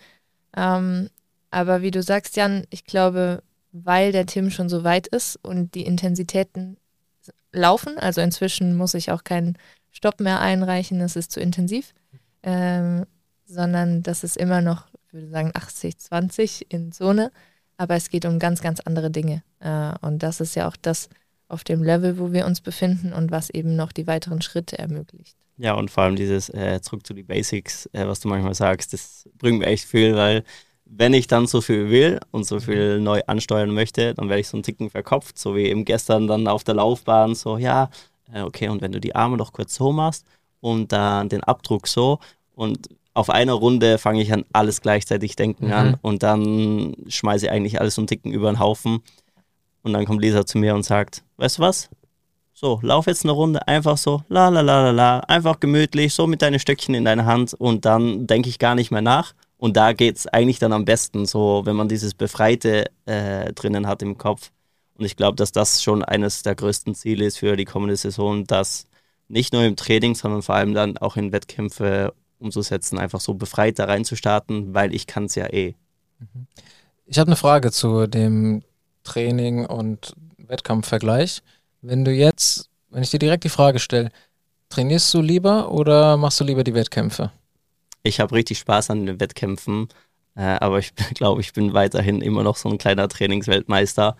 Ähm, aber wie du sagst, Jan, ich glaube, weil der Tim schon so weit ist und die Intensitäten laufen, also inzwischen muss ich auch keinen Stopp mehr einreichen, es ist zu intensiv, ähm, sondern das ist immer noch, ich würde sagen, achtzig zwanzig in Zone, aber es geht um ganz, ganz andere Dinge. Äh, und das ist ja auch das auf dem Level, wo wir uns befinden und was eben noch die weiteren Schritte ermöglicht. Ja, und vor allem dieses äh, zurück zu die Basics, äh, was du manchmal sagst, das bringt mir echt viel, weil wenn ich dann so viel will und so viel neu ansteuern möchte, dann werde ich so einen Ticken verkopft, so wie eben gestern dann auf der Laufbahn, so ja, äh, okay, und wenn du die Arme noch kurz so machst und dann den Abdruck so und auf einer Runde fange ich an, alles gleichzeitig denken Mhm. an und dann schmeiße ich eigentlich alles so einen Ticken über den Haufen und dann kommt Lisa zu mir und sagt, weißt du was? So, lauf jetzt eine Runde, einfach so, la la la la la, einfach gemütlich, so mit deinen Stöckchen in deiner Hand und dann denke ich gar nicht mehr nach. Und da geht es eigentlich dann am besten, so wenn man dieses Befreite äh, drinnen hat im Kopf. Und ich glaube, dass das schon eines der größten Ziele ist für die kommende Saison, das nicht nur im Training, sondern vor allem dann auch in Wettkämpfe umzusetzen, einfach so befreit da reinzustarten, weil ich kann es ja eh. Ich habe eine Frage zu dem Training und Wettkampfvergleich. Wenn du jetzt, wenn ich dir direkt die Frage stelle, trainierst du lieber oder machst du lieber die Wettkämpfe? Ich habe richtig Spaß an den Wettkämpfen, äh, aber ich glaube, ich bin weiterhin immer noch so ein kleiner Trainingsweltmeister.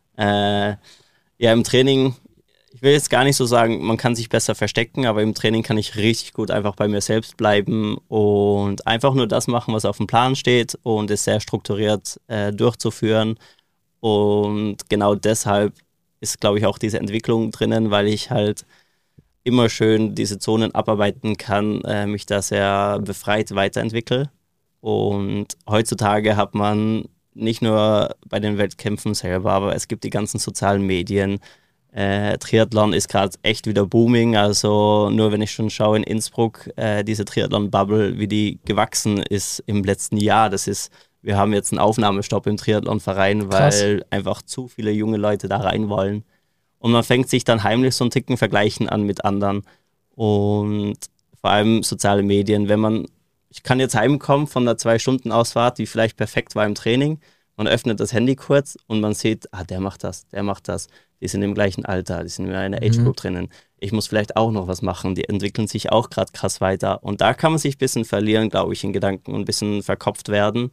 Äh, ja, im Training, ich will jetzt gar nicht so sagen, man kann sich besser verstecken, aber im Training kann ich richtig gut einfach bei mir selbst bleiben und einfach nur das machen, was auf dem Plan steht und es sehr strukturiert äh, durchzuführen. Und genau deshalb ist, glaube ich, auch diese Entwicklung drinnen, weil ich halt immer schön diese Zonen abarbeiten kann, äh, mich da sehr befreit weiterentwickle. Und heutzutage hat man nicht nur bei den Wettkämpfen selber, aber es gibt die ganzen sozialen Medien. Äh, Triathlon ist gerade echt wieder booming, also nur wenn ich schon schaue in Innsbruck, äh, diese Triathlon-Bubble, wie die gewachsen ist im letzten Jahr, das ist, wir haben jetzt einen Aufnahmestopp im Triathlon-Verein, weil Krass. einfach zu viele junge Leute da rein wollen. Und man fängt sich dann heimlich so einen Ticken vergleichen an mit anderen. Und vor allem soziale Medien, wenn man, ich kann jetzt heimkommen von einer zwei-Stunden-Ausfahrt, die vielleicht perfekt war im Training, man öffnet das Handy kurz und man sieht, ah, der macht das, der macht das. Die sind im gleichen Alter, die sind in einer Age Group mhm. drinnen. Ich muss vielleicht auch noch was machen, die entwickeln sich auch gerade krass weiter. Und da kann man sich ein bisschen verlieren, glaube ich, in Gedanken und ein bisschen verkopft werden.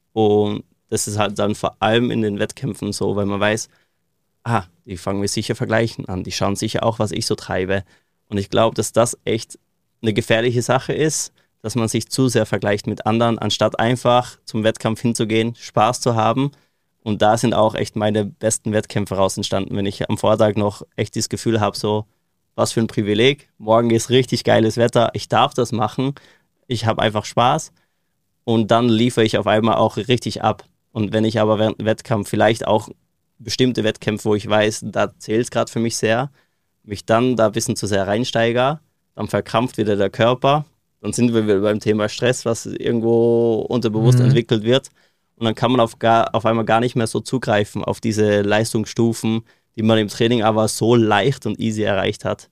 Und das ist halt dann vor allem in den Wettkämpfen so, weil man weiß, ah, die fangen mir sicher vergleichen an, die schauen sicher auch, was ich so treibe. Und ich glaube, dass das echt eine gefährliche Sache ist, dass man sich zu sehr vergleicht mit anderen, anstatt einfach zum Wettkampf hinzugehen, Spaß zu haben. Und da sind auch echt meine besten Wettkämpfe raus entstanden, wenn ich am Vortag noch echt das Gefühl habe, so, was für ein Privileg, morgen ist richtig geiles Wetter, ich darf das machen, ich habe einfach Spaß und dann liefere ich auf einmal auch richtig ab. Und wenn ich aber während dem Wettkampf vielleicht auch bestimmte Wettkämpfe, wo ich weiß, da zählt es gerade für mich sehr, mich dann da ein bisschen zu sehr reinsteige, dann verkrampft wieder der Körper, dann sind wir wieder beim Thema Stress, was irgendwo unterbewusst mhm. entwickelt wird. Und dann kann man auf, gar, auf einmal gar nicht mehr so zugreifen auf diese Leistungsstufen, die man im Training aber so leicht und easy erreicht hat.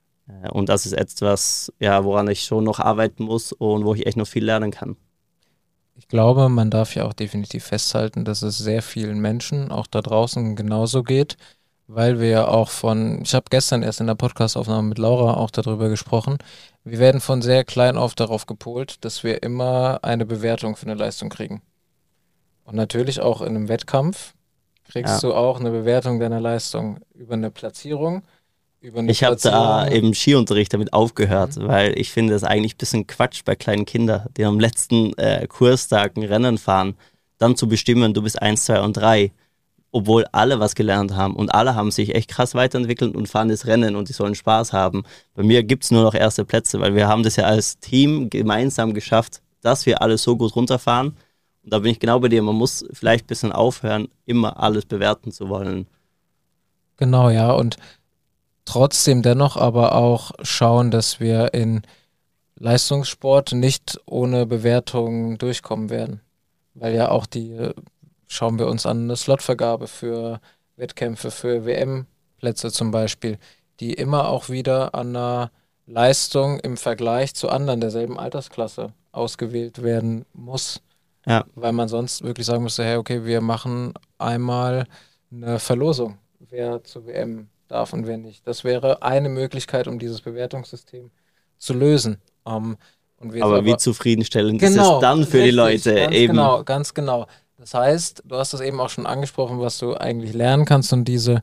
Und das ist etwas, ja, woran ich schon noch arbeiten muss und wo ich echt noch viel lernen kann. Ich glaube, man darf ja auch definitiv festhalten, dass es sehr vielen Menschen auch da draußen genauso geht, weil wir ja auch von, ich habe gestern erst in der Podcast-Aufnahme mit Laura auch darüber gesprochen, wir werden von sehr klein auf darauf gepolt, dass wir immer eine Bewertung für eine Leistung kriegen. Und natürlich auch in einem Wettkampf kriegst ja. du auch eine Bewertung deiner Leistung über eine Platzierung, über eine Ich habe da im Skiunterricht damit aufgehört, mhm. weil ich finde das eigentlich ein bisschen Quatsch bei kleinen Kindern, die am letzten äh, Kurstag ein Rennen fahren, dann zu bestimmen, du bist eins, zwei und drei, obwohl alle was gelernt haben und alle haben sich echt krass weiterentwickelt und fahren das Rennen und die sollen Spaß haben. Bei mir gibt es nur noch erste Plätze, weil wir haben das ja als Team gemeinsam geschafft, dass wir alle so gut runterfahren. Und da bin ich genau bei dir, man muss vielleicht ein bisschen aufhören, immer alles bewerten zu wollen. Genau, ja, und trotzdem dennoch aber auch schauen, dass wir in Leistungssport nicht ohne Bewertung durchkommen werden. Weil ja auch die, schauen wir uns an, eine Slotvergabe für Wettkämpfe, für W M-Plätze zum Beispiel, die immer auch wieder an einer Leistung im Vergleich zu anderen derselben Altersklasse ausgewählt werden muss. Ja. Weil man sonst wirklich sagen müsste, hey, okay, wir machen einmal eine Verlosung, wer zur W M darf und wer nicht. Das wäre eine Möglichkeit, um dieses Bewertungssystem zu lösen. Um, und wir aber, aber wie zufriedenstellend genau, ist es dann für richtig, die Leute ganz eben? Genau, ganz genau. Das heißt, du hast das eben auch schon angesprochen, was du eigentlich lernen kannst und diese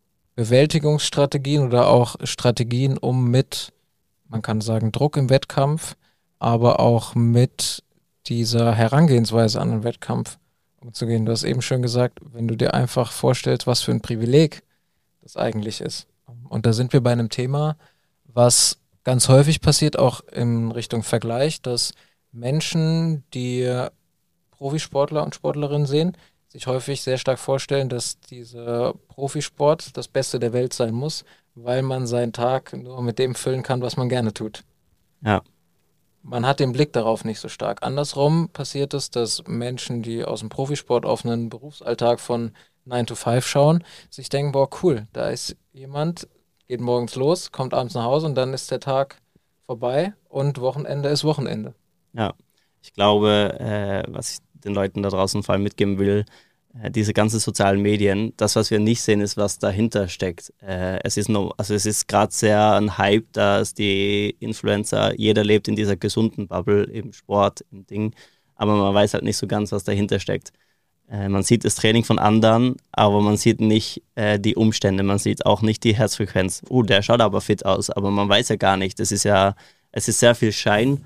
Bewältigungsstrategien oder auch Strategien, um mit, man kann sagen, Druck im Wettkampf, aber auch mit dieser Herangehensweise an den Wettkampf umzugehen. Du hast eben schön gesagt, wenn du dir einfach vorstellst, was für ein Privileg das eigentlich ist. Und da sind wir bei einem Thema, was ganz häufig passiert, auch in Richtung Vergleich, dass Menschen, die Profisportler und Sportlerinnen sehen, sich häufig sehr stark vorstellen, dass dieser Profisport das Beste der Welt sein muss, weil man seinen Tag nur mit dem füllen kann, was man gerne tut. Ja. Man hat den Blick darauf nicht so stark. Andersrum passiert es, dass Menschen, die aus dem Profisport auf einen Berufsalltag von nine to five schauen, sich denken, boah, cool, da ist jemand, geht morgens los, kommt abends nach Hause und dann ist der Tag vorbei und Wochenende ist Wochenende. Ja, ich glaube, äh, was ich den Leuten da draußen vor allem mitgeben will, äh, diese ganzen sozialen Medien, das, was wir nicht sehen, ist, was dahinter steckt. Äh, es ist no, also es ist gerade sehr ein Hype, dass die Influencer, jeder lebt in dieser gesunden Bubble im Sport, im Ding, aber man weiß halt nicht so ganz, was dahinter steckt. Äh, man sieht das Training von anderen, aber man sieht nicht äh, die Umstände, man sieht auch nicht die Herzfrequenz. Oh, der schaut aber fit aus, aber man weiß ja gar nicht. Das ist ja, es ist sehr viel Schein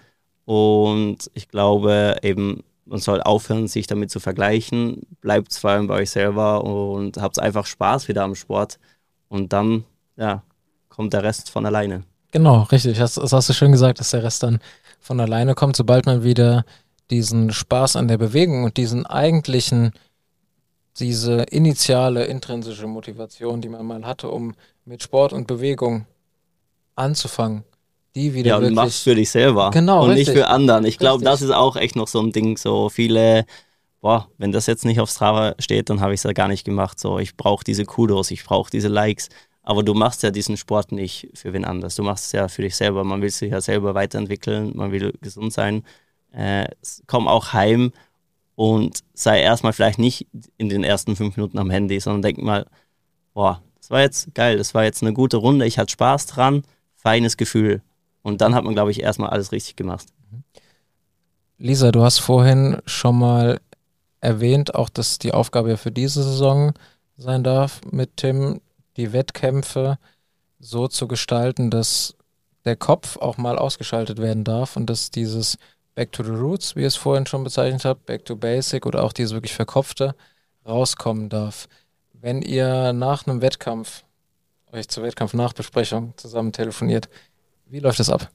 und ich glaube eben, man soll aufhören, sich damit zu vergleichen. Bleibt vor allem bei euch selber und habt einfach Spaß wieder am Sport und dann, ja, kommt der Rest von alleine. Genau, richtig. Das, das hast du schön gesagt, dass der Rest dann von alleine kommt, sobald man wieder diesen Spaß an der Bewegung und diesen eigentlichen diese initiale, intrinsische Motivation, die man mal hatte, um mit Sport und Bewegung anzufangen, die wieder Ja, und wirklich... mach's für dich selber Genau, und richtig. nicht für anderen. Ich glaube, Richtig. das ist auch echt noch so ein Ding. So viele, boah, wenn das jetzt nicht auf Strava steht, dann habe ich es ja gar nicht gemacht. So, ich brauche diese Kudos, ich brauche diese Likes. Aber du machst ja diesen Sport nicht für wen anders. Du machst es ja für dich selber. Man will sich ja selber weiterentwickeln, man will gesund sein. Äh, komm auch heim und sei erstmal vielleicht nicht in den ersten fünf Minuten am Handy, sondern denk mal, boah, das war jetzt geil, das war jetzt eine gute Runde, ich hatte Spaß dran, feines Gefühl. Und dann hat man, glaube ich, erstmal alles richtig gemacht. Lisa, du hast vorhin schon mal erwähnt, auch dass die Aufgabe ja für diese Saison sein darf, mit Tim die Wettkämpfe so zu gestalten, dass der Kopf auch mal ausgeschaltet werden darf und dass dieses Back to the Roots, wie ihr es vorhin schon bezeichnet habt, Back to Basic oder auch dieses wirklich Verkopfte rauskommen darf. Wenn ihr nach einem Wettkampf, euch zur Wettkampf-Nachbesprechung zusammen telefoniert, wie läuft das ab?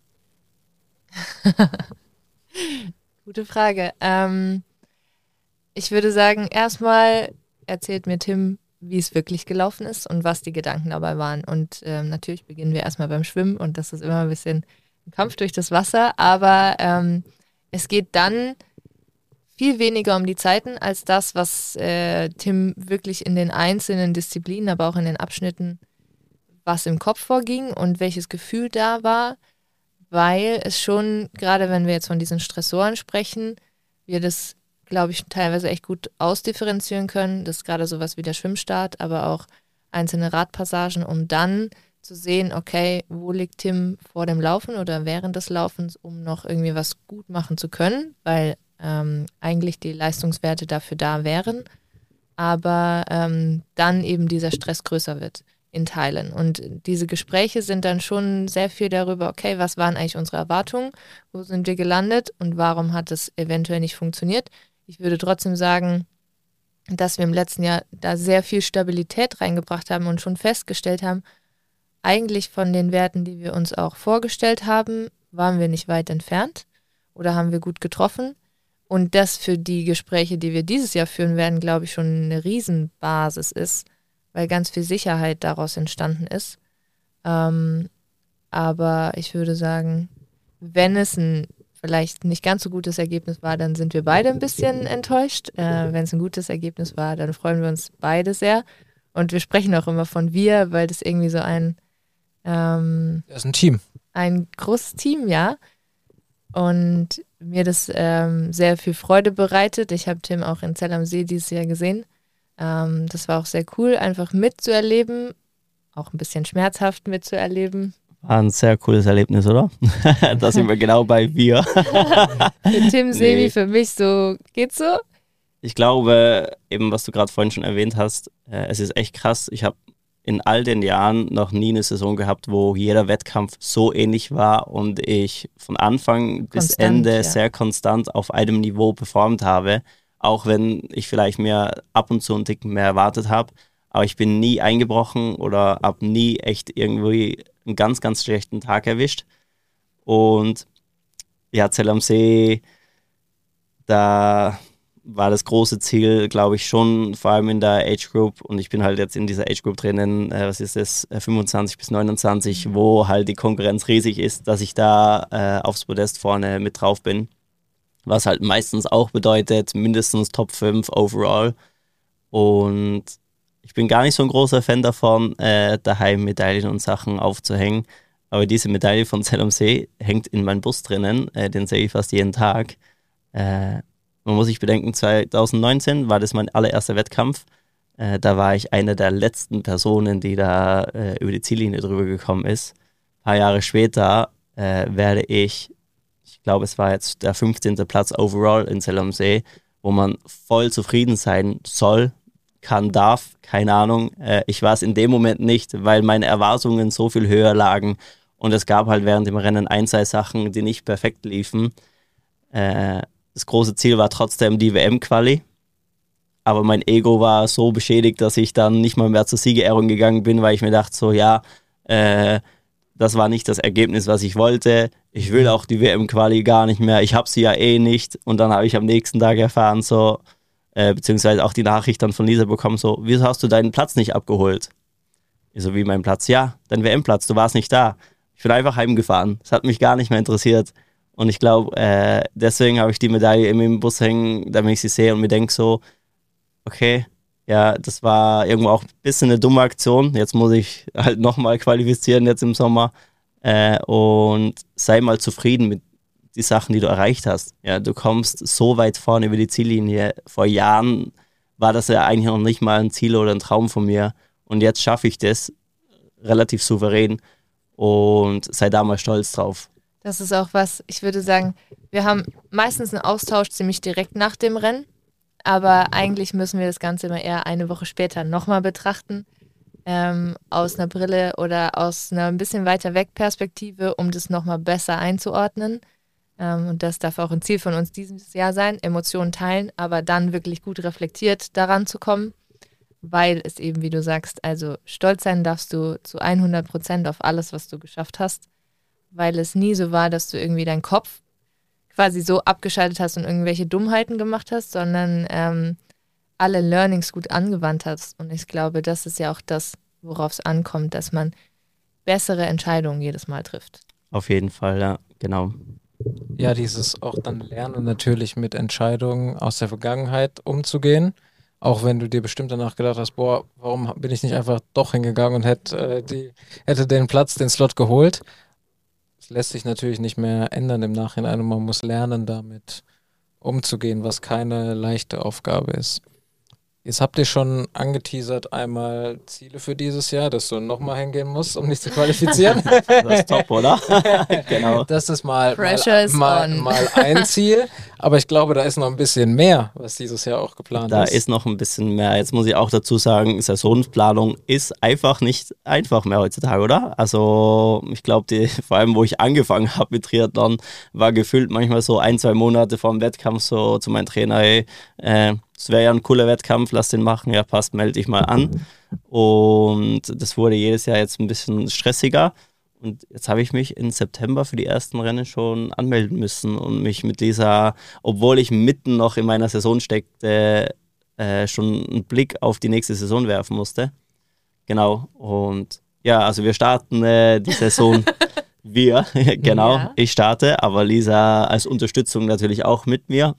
Gute Frage. Ähm, ich würde sagen, erstmal erzählt mir Tim, wie es wirklich gelaufen ist und was die Gedanken dabei waren. Und ähm, natürlich beginnen wir erstmal beim Schwimmen und das ist immer ein bisschen ein Kampf durch das Wasser, aber ähm, es geht dann viel weniger um die Zeiten als das, was äh, Tim wirklich in den einzelnen Disziplinen, aber auch in den Abschnitten, was im Kopf vorging und welches Gefühl da war, weil es schon, gerade wenn wir jetzt von diesen Stressoren sprechen, wir das, glaube ich, teilweise echt gut ausdifferenzieren können. Das ist gerade sowas wie der Schwimmstart, aber auch einzelne Radpassagen, um dann zu sehen, okay, wo liegt Tim vor dem Laufen oder während des Laufens, um noch irgendwie was gut machen zu können, weil ähm, eigentlich die Leistungswerte dafür da wären, aber ähm, dann eben dieser Stress größer wird in Teilen. Und diese Gespräche sind dann schon sehr viel darüber, okay, was waren eigentlich unsere Erwartungen, wo sind wir gelandet und warum hat es eventuell nicht funktioniert. Ich würde trotzdem sagen, dass wir im letzten Jahr da sehr viel Stabilität reingebracht haben und schon festgestellt haben, eigentlich von den Werten, die wir uns auch vorgestellt haben, waren wir nicht weit entfernt oder haben wir gut getroffen. Und das für die Gespräche, die wir dieses Jahr führen werden, glaube ich, schon eine Riesenbasis ist, weil ganz viel Sicherheit daraus entstanden ist. Ähm, aber ich würde sagen, wenn es ein vielleicht nicht ganz so gutes Ergebnis war, dann sind wir beide ein bisschen enttäuscht. Äh, wenn es ein gutes Ergebnis war, dann freuen wir uns beide sehr. Und wir sprechen auch immer von wir, weil das irgendwie so ein ähm, Das ist ein Team. ein großes Team, ja. Und mir das ähm, sehr viel Freude bereitet. Ich habe Tim auch in Zell am See dieses Jahr gesehen. Ähm, das war auch sehr cool, einfach mitzuerleben, auch ein bisschen schmerzhaft mitzuerleben. War ein sehr cooles Erlebnis, oder? Da sind wir genau bei wir. Für Tim, Semi, Nee. für mich so, geht's so? Ich glaube, eben was du gerade vorhin schon erwähnt hast, äh, es ist echt krass. Ich habe in all den Jahren noch nie eine Saison gehabt, wo jeder Wettkampf so ähnlich war und ich von Anfang bis Konstant, Ende ja. sehr konstant auf einem Niveau performt habe, auch wenn ich vielleicht mir ab und zu einen Ticken mehr erwartet habe. Aber ich bin nie eingebrochen oder habe nie echt irgendwie einen ganz, ganz schlechten Tag erwischt. Und ja, Zell am See, da war das große Ziel, glaube ich, schon, vor allem in der Age Group. Und ich bin halt jetzt in dieser Age Group drinnen, äh, was ist das, äh, fünfundzwanzig bis neunundzwanzig, mhm. wo halt die Konkurrenz riesig ist, dass ich da äh, aufs Podest vorne mit drauf bin. Was halt meistens auch bedeutet, mindestens Top fünf overall. Und ich bin gar nicht so ein großer Fan davon, äh, daheim Medaillen und Sachen aufzuhängen. Aber diese Medaille von Zell am See hängt in meinem Bus drinnen, äh, den sehe ich fast jeden Tag. Äh, Man muss sich bedenken, zwanzig neunzehn war das mein allererster Wettkampf. Äh, da war ich eine der letzten Personen, die da äh, über die Ziellinie drüber gekommen ist. Ein paar Jahre später äh, werde ich, ich glaube es war jetzt der fünfzehnte Platz overall in Zell am See, wo man voll zufrieden sein soll, kann, darf, keine Ahnung. Äh, ich war es in dem Moment nicht, weil meine Erwartungen so viel höher lagen und es gab halt während dem Rennen ein, zwei Sachen, die nicht perfekt liefen. Äh, Das große Ziel war trotzdem die W M-Quali, aber mein Ego war so beschädigt, dass ich dann nicht mal mehr zur Siegerehrung gegangen bin, weil ich mir dachte so, ja, äh, das war nicht das Ergebnis, was ich wollte. Ich will auch die W M-Quali gar nicht mehr, ich habe sie ja eh nicht. Und dann habe ich am nächsten Tag erfahren so, äh, beziehungsweise auch die Nachricht dann von Lisa bekommen, so, wieso hast du deinen Platz nicht abgeholt? Ich so, wie mein Platz? Ja, dein W M-Platz, du warst nicht da. Ich bin einfach heimgefahren. Das hat mich gar nicht mehr interessiert. Und ich glaube, äh, deswegen habe ich die Medaille immer im Bus hängen, damit ich sie sehe und mir denke so, okay, ja, das war irgendwo auch ein bisschen eine dumme Aktion. Jetzt muss ich halt nochmal qualifizieren jetzt im Sommer. Äh, und sei mal zufrieden mit den Sachen, die du erreicht hast. Ja, du kommst so weit vorne über die Ziellinie. Vor Jahren war das ja eigentlich noch nicht mal ein Ziel oder ein Traum von mir. Und jetzt schaffe ich das relativ souverän und sei da mal stolz drauf. Das ist auch was, ich würde sagen, wir haben meistens einen Austausch ziemlich direkt nach dem Rennen, aber eigentlich müssen wir das Ganze immer eher eine Woche später nochmal betrachten, ähm, aus einer Brille oder aus einer ein bisschen weiter weg Perspektive, um das nochmal besser einzuordnen. Ähm, und das darf auch ein Ziel von uns dieses Jahr sein, Emotionen teilen, aber dann wirklich gut reflektiert daran zu kommen. Weil es eben, wie du sagst, also stolz sein darfst du zu hundert Prozent auf alles, was du geschafft hast, weil es nie so war, dass du irgendwie deinen Kopf quasi so abgeschaltet hast und irgendwelche Dummheiten gemacht hast, sondern ähm, alle Learnings gut angewandt hast. Und ich glaube, das ist ja auch das, worauf es ankommt, dass man bessere Entscheidungen jedes Mal trifft. Auf jeden Fall, ja, genau. Ja, dieses auch dann lernen, natürlich mit Entscheidungen aus der Vergangenheit umzugehen. Auch wenn du dir bestimmt danach gedacht hast, boah, warum bin ich nicht einfach doch hingegangen und hätte, äh, die, hätte den Platz, den Slot geholt. Das lässt sich natürlich nicht mehr ändern im Nachhinein und man muss lernen, damit umzugehen, was keine leichte Aufgabe ist. Jetzt habt ihr schon angeteasert einmal Ziele für dieses Jahr, dass du nochmal hingehen musst, um dich zu qualifizieren. Das ist top, oder? Genau. Das ist mal, Pressure mal, is mal, on. mal ein Ziel, aber ich glaube, da ist noch ein bisschen mehr, was dieses Jahr auch geplant Da ist. ist noch ein bisschen mehr. Jetzt muss ich auch dazu sagen, Saisonplanung ist einfach nicht einfach mehr heutzutage, oder? Also ich glaube, vor allem, wo ich angefangen habe mit Triathlon, war gefühlt manchmal so ein, zwei Monate vor dem Wettkampf so zu meinem Trainer, hey, äh, es wäre ja ein cooler Wettkampf, lass den machen, ja passt, melde dich mal an. Und das wurde jedes Jahr jetzt ein bisschen stressiger. Und jetzt habe ich mich im September für die ersten Rennen schon anmelden müssen und mich mit dieser, obwohl ich mitten noch in meiner Saison steckte, äh, schon einen Blick auf die nächste Saison werfen musste. Genau. Und ja, also wir starten äh, die Saison. Wir, genau, Ja. Ich starte, aber Lisa als Unterstützung natürlich auch mit mir.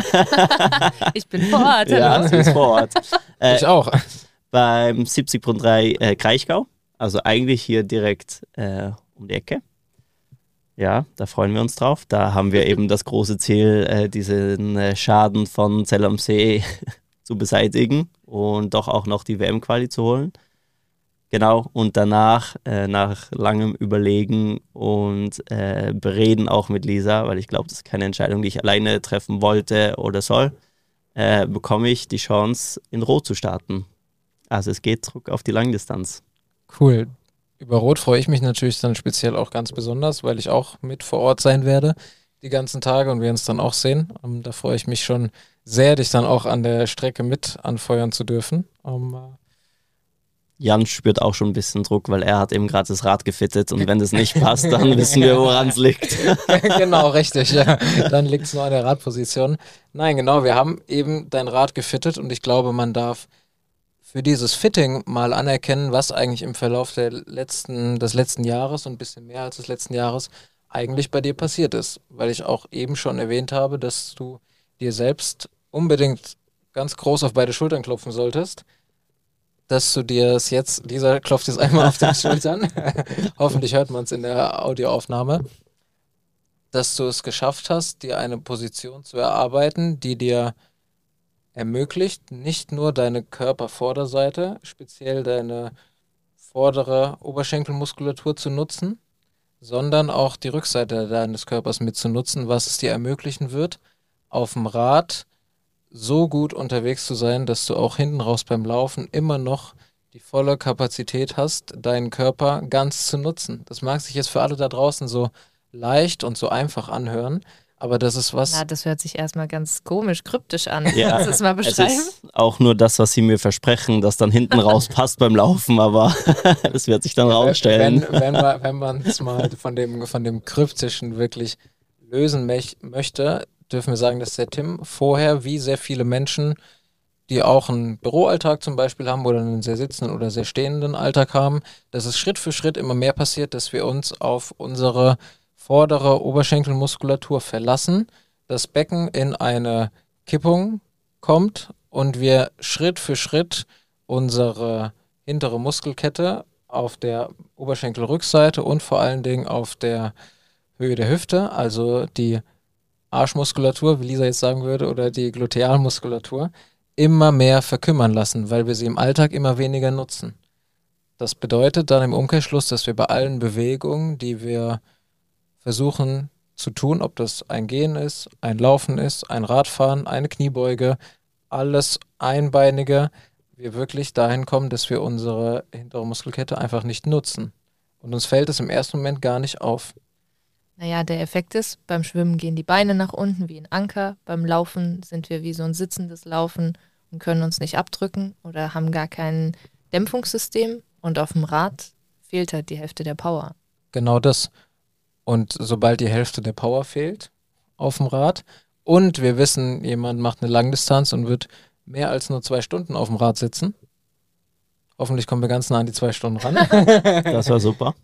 Ich bin vor Ort. Ja, hallo. sie ist vor Ort. Äh, Ich auch. beim siebzig Punkt drei äh, Kraichgau, also eigentlich hier direkt äh, um die Ecke. Ja, da freuen wir uns drauf. Da haben wir eben das große Ziel, äh, diesen äh, Schaden von Zell am See zu beseitigen und doch auch noch die W M-Quali zu holen. Genau, und danach, äh, nach langem Überlegen und äh, Bereden auch mit Lisa, weil ich glaube, das ist keine Entscheidung, die ich alleine treffen wollte oder soll, äh, bekomme ich die Chance, in Rot zu starten. Also es geht zurück auf die Langdistanz. Cool. Über Rot freue ich mich natürlich dann speziell auch ganz besonders, weil ich auch mit vor Ort sein werde die ganzen Tage und wir uns dann auch sehen. Um, da freue ich mich schon sehr, dich dann auch an der Strecke mit anfeuern zu dürfen. Um, Jan spürt auch schon ein bisschen Druck, weil er hat eben gerade das Rad gefittet und wenn das nicht passt, dann wissen wir, woran es liegt. Genau, richtig. Ja. Dann liegt es nur an der Radposition. Nein, genau, wir haben eben dein Rad gefittet und ich glaube, man darf für dieses Fitting mal anerkennen, was eigentlich im Verlauf der letzten, des letzten Jahres und ein bisschen mehr als des letzten Jahres eigentlich bei dir passiert ist. Weil ich auch eben schon erwähnt habe, dass du dir selbst unbedingt ganz groß auf beide Schultern klopfen solltest, dass du dir es jetzt, Lisa klopft jetzt einmal auf die Schultern, hoffentlich hört man es in der Audioaufnahme, dass du es geschafft hast, dir eine Position zu erarbeiten, die dir ermöglicht, nicht nur deine Körpervorderseite, speziell deine vordere Oberschenkelmuskulatur zu nutzen, sondern auch die Rückseite deines Körpers mitzunutzen, was es dir ermöglichen wird, auf dem Rad so gut unterwegs zu sein, dass du auch hinten raus beim Laufen immer noch die volle Kapazität hast, deinen Körper ganz zu nutzen. Das mag sich jetzt für alle da draußen so leicht und so einfach anhören, aber das ist was... Na, das hört sich erstmal ganz komisch, kryptisch an. Ja, Kannst du das mal es beschreiben? ist auch nur das, was sie mir versprechen, dass dann hinten raus passt beim Laufen, aber das wird sich dann rausstellen. Wenn, wenn man wenn man es mal von dem, von dem Kryptischen wirklich lösen mech, möchte, dürfen wir sagen, dass der Tim vorher, wie sehr viele Menschen, die auch einen Büroalltag zum Beispiel haben oder einen sehr sitzenden oder sehr stehenden Alltag haben, dass es Schritt für Schritt immer mehr passiert, dass wir uns auf unsere vordere Oberschenkelmuskulatur verlassen, das Becken in eine Kippung kommt und wir Schritt für Schritt unsere hintere Muskelkette auf der Oberschenkelrückseite und vor allen Dingen auf der Höhe der Hüfte, also die Arschmuskulatur, wie Lisa jetzt sagen würde, oder die Glutealmuskulatur, immer mehr verkümmern lassen, weil wir sie im Alltag immer weniger nutzen. Das bedeutet dann im Umkehrschluss, dass wir bei allen Bewegungen, die wir versuchen zu tun, ob das ein Gehen ist, ein Laufen ist, ein Radfahren, eine Kniebeuge, alles Einbeinige, wir wirklich dahin kommen, dass wir unsere hintere Muskelkette einfach nicht nutzen. Und uns fällt es im ersten Moment gar nicht auf. Naja, der Effekt ist, beim Schwimmen gehen die Beine nach unten wie ein Anker, beim Laufen sind wir wie so ein sitzendes Laufen und können uns nicht abdrücken oder haben gar kein Dämpfungssystem und auf dem Rad fehlt halt die Hälfte der Power. Genau das. Und sobald die Hälfte der Power fehlt auf dem Rad und wir wissen, jemand macht eine Langdistanz und wird mehr als nur zwei Stunden auf dem Rad sitzen, hoffentlich kommen wir ganz nah an die zwei Stunden ran. Das war super.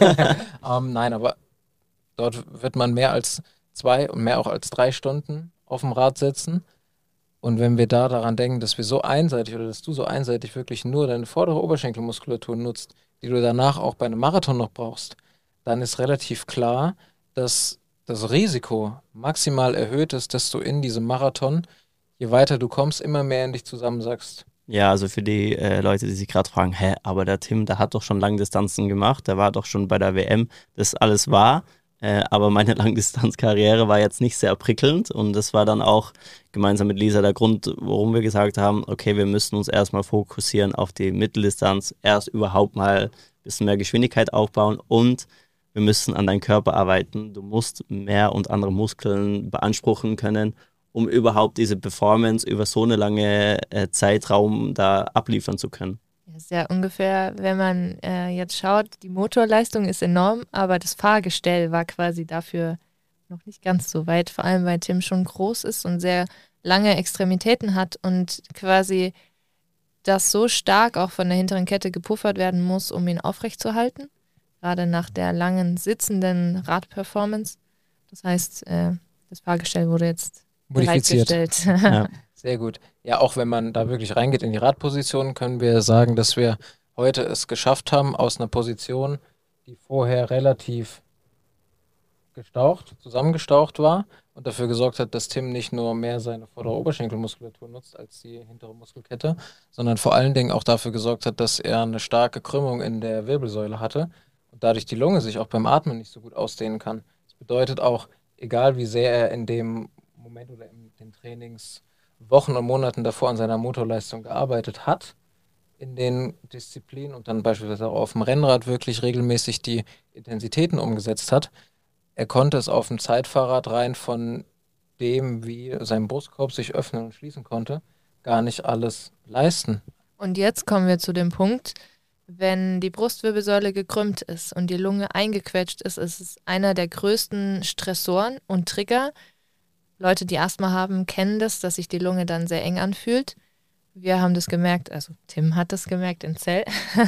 ähm, nein, aber dort wird man mehr als zwei und mehr auch als drei Stunden auf dem Rad sitzen. Und wenn wir da daran denken, dass wir so einseitig oder dass du so einseitig wirklich nur deine vordere Oberschenkelmuskulatur nutzt, die du danach auch bei einem Marathon noch brauchst, dann ist relativ klar, dass das Risiko maximal erhöht ist, dass du in diesem Marathon, je weiter du kommst, immer mehr in dich zusammensackst. Ja, also für die äh, Leute, die sich gerade fragen, hä, aber der Tim, der hat doch schon Langdistanzen gemacht, der war doch schon bei der W M, das alles war, äh, aber meine Langdistanzkarriere war jetzt nicht sehr prickelnd und das war dann auch gemeinsam mit Lisa der Grund, warum wir gesagt haben, okay, wir müssen uns erstmal fokussieren auf die Mitteldistanz, erst überhaupt mal ein bisschen mehr Geschwindigkeit aufbauen und wir müssen an deinem Körper arbeiten. Du musst mehr und andere Muskeln beanspruchen können, um überhaupt diese Performance über so eine lange äh, Zeitraum da abliefern zu können. Das ist ja ungefähr, wenn man äh, jetzt schaut, die Motorleistung ist enorm, aber das Fahrgestell war quasi dafür noch nicht ganz so weit, vor allem weil Tim schon groß ist und sehr lange Extremitäten hat und quasi das so stark auch von der hinteren Kette gepuffert werden muss, um ihn aufrechtzuerhalten, gerade nach der langen sitzenden Radperformance. Das heißt, äh, das Fahrgestell wurde jetzt Modifiziert. bereitgestellt. Ja. Sehr gut. Ja, auch wenn man da wirklich reingeht in die Radposition, können wir sagen, dass wir heute es geschafft haben, aus einer Position, die vorher relativ gestaucht, zusammengestaucht war und dafür gesorgt hat, dass Tim nicht nur mehr seine vordere Oberschenkelmuskulatur nutzt als die hintere Muskelkette, sondern vor allen Dingen auch dafür gesorgt hat, dass er eine starke Krümmung in der Wirbelsäule hatte und dadurch die Lunge sich auch beim Atmen nicht so gut ausdehnen kann. Das bedeutet auch, egal wie sehr er in dem Moment oder in den Trainingswochen und Monaten davor an seiner Motorleistung gearbeitet hat, in den Disziplinen und dann beispielsweise auch auf dem Rennrad wirklich regelmäßig die Intensitäten umgesetzt hat, er konnte es auf dem Zeitfahrrad rein von dem, wie sein Brustkorb sich öffnen und schließen konnte, gar nicht alles leisten. Und jetzt kommen wir zu dem Punkt, wenn die Brustwirbelsäule gekrümmt ist und die Lunge eingequetscht ist, ist es einer der größten Stressoren und Trigger. Leute, die Asthma haben, kennen das, dass sich die Lunge dann sehr eng anfühlt. Wir haben das gemerkt, also Tim hat das gemerkt in Zell,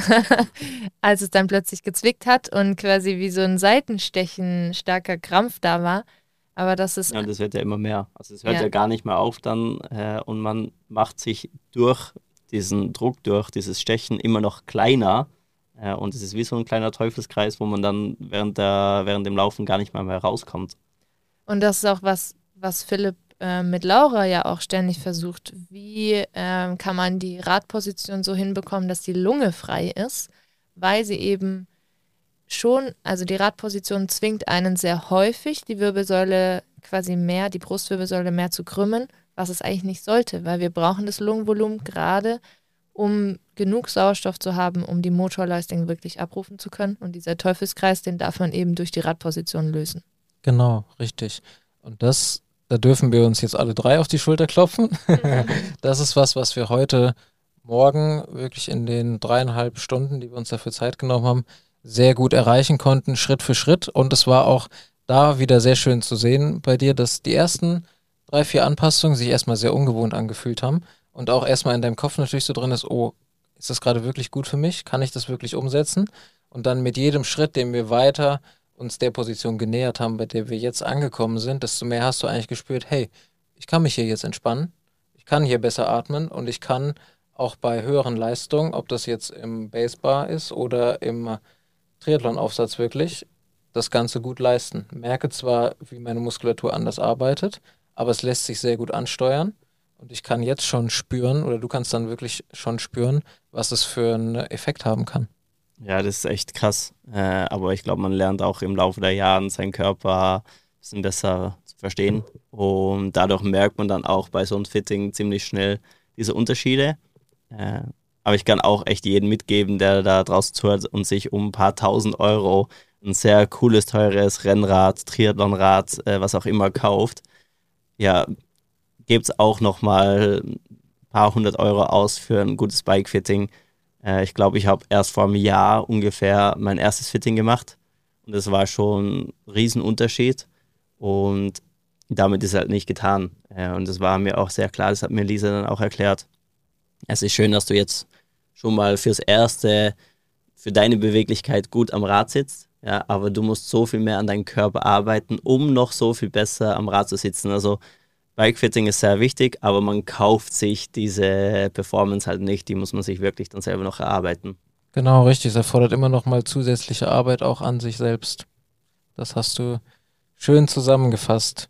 als es dann plötzlich gezwickt hat und quasi wie so ein Seitenstechen starker Krampf da war. Aber das ist... Ja, und das wird ja immer mehr. Also es hört Ja. ja, gar nicht mehr auf dann äh, und man macht sich durch diesen Druck, durch dieses Stechen immer noch kleiner. Äh, und es ist wie so ein kleiner Teufelskreis, wo man dann während, der, während dem Laufen gar nicht mehr, mehr rauskommt. Und das ist auch was, was Philipp äh, mit Laura ja auch ständig versucht. Wie ähm, kann man die Radposition so hinbekommen, dass die Lunge frei ist, weil sie eben schon, also die Radposition zwingt einen sehr häufig, die Wirbelsäule quasi mehr, die Brustwirbelsäule mehr zu krümmen, was es eigentlich nicht sollte, weil wir brauchen das Lungenvolumen gerade, um genug Sauerstoff zu haben, um die Motorleistung wirklich abrufen zu können. Und dieser Teufelskreis, den darf man eben durch die Radposition lösen. Genau, richtig. Und das, da dürfen wir uns jetzt alle drei auf die Schulter klopfen. Das ist was, was wir heute Morgen wirklich in den dreieinhalb Stunden, die wir uns dafür Zeit genommen haben, sehr gut erreichen konnten, Schritt für Schritt. Und es war auch da wieder sehr schön zu sehen bei dir, dass die ersten drei, vier Anpassungen sich erstmal sehr ungewohnt angefühlt haben und auch erstmal in deinem Kopf natürlich so drin ist, oh, ist das gerade wirklich gut für mich? Kann ich das wirklich umsetzen? Und dann mit jedem Schritt, den wir weiter uns der Position genähert haben, bei der wir jetzt angekommen sind, desto mehr hast du eigentlich gespürt, hey, ich kann mich hier jetzt entspannen, ich kann hier besser atmen und ich kann auch bei höheren Leistungen, ob das jetzt im Basebar ist oder im Triathlon-Aufsatz wirklich, das Ganze gut leisten. Merke zwar, wie meine Muskulatur anders arbeitet, aber es lässt sich sehr gut ansteuern und ich kann jetzt schon spüren oder du kannst dann wirklich schon spüren, was es für einen Effekt haben kann. Ja, das ist echt krass. Äh, aber ich glaube, man lernt auch im Laufe der Jahre seinen Körper ein bisschen besser zu verstehen. Und dadurch merkt man dann auch bei so einem Fitting ziemlich schnell diese Unterschiede. Äh, aber ich kann auch echt jedem mitgeben, der da draußen zuhört und sich um ein paar tausend Euro ein sehr cooles, teures Rennrad, Triathlonrad, äh, was auch immer kauft. Ja, gebt es auch nochmal ein paar hundert Euro aus für ein gutes Bike-Fitting. Äh, ich glaube, ich habe erst vor einem Jahr ungefähr mein erstes Fitting gemacht und das war schon ein Riesenunterschied und damit ist halt nicht getan. Äh, und das war mir auch sehr klar, das hat mir Lisa dann auch erklärt. Es ist schön, dass du jetzt schon mal fürs Erste für deine Beweglichkeit gut am Rad sitzt, ja, aber du musst so viel mehr an deinem Körper arbeiten, um noch so viel besser am Rad zu sitzen. Also Bikefitting ist sehr wichtig, aber man kauft sich diese Performance halt nicht, die muss man sich wirklich dann selber noch erarbeiten. Genau, richtig. Es erfordert immer noch mal zusätzliche Arbeit auch an sich selbst. Das hast du schön zusammengefasst.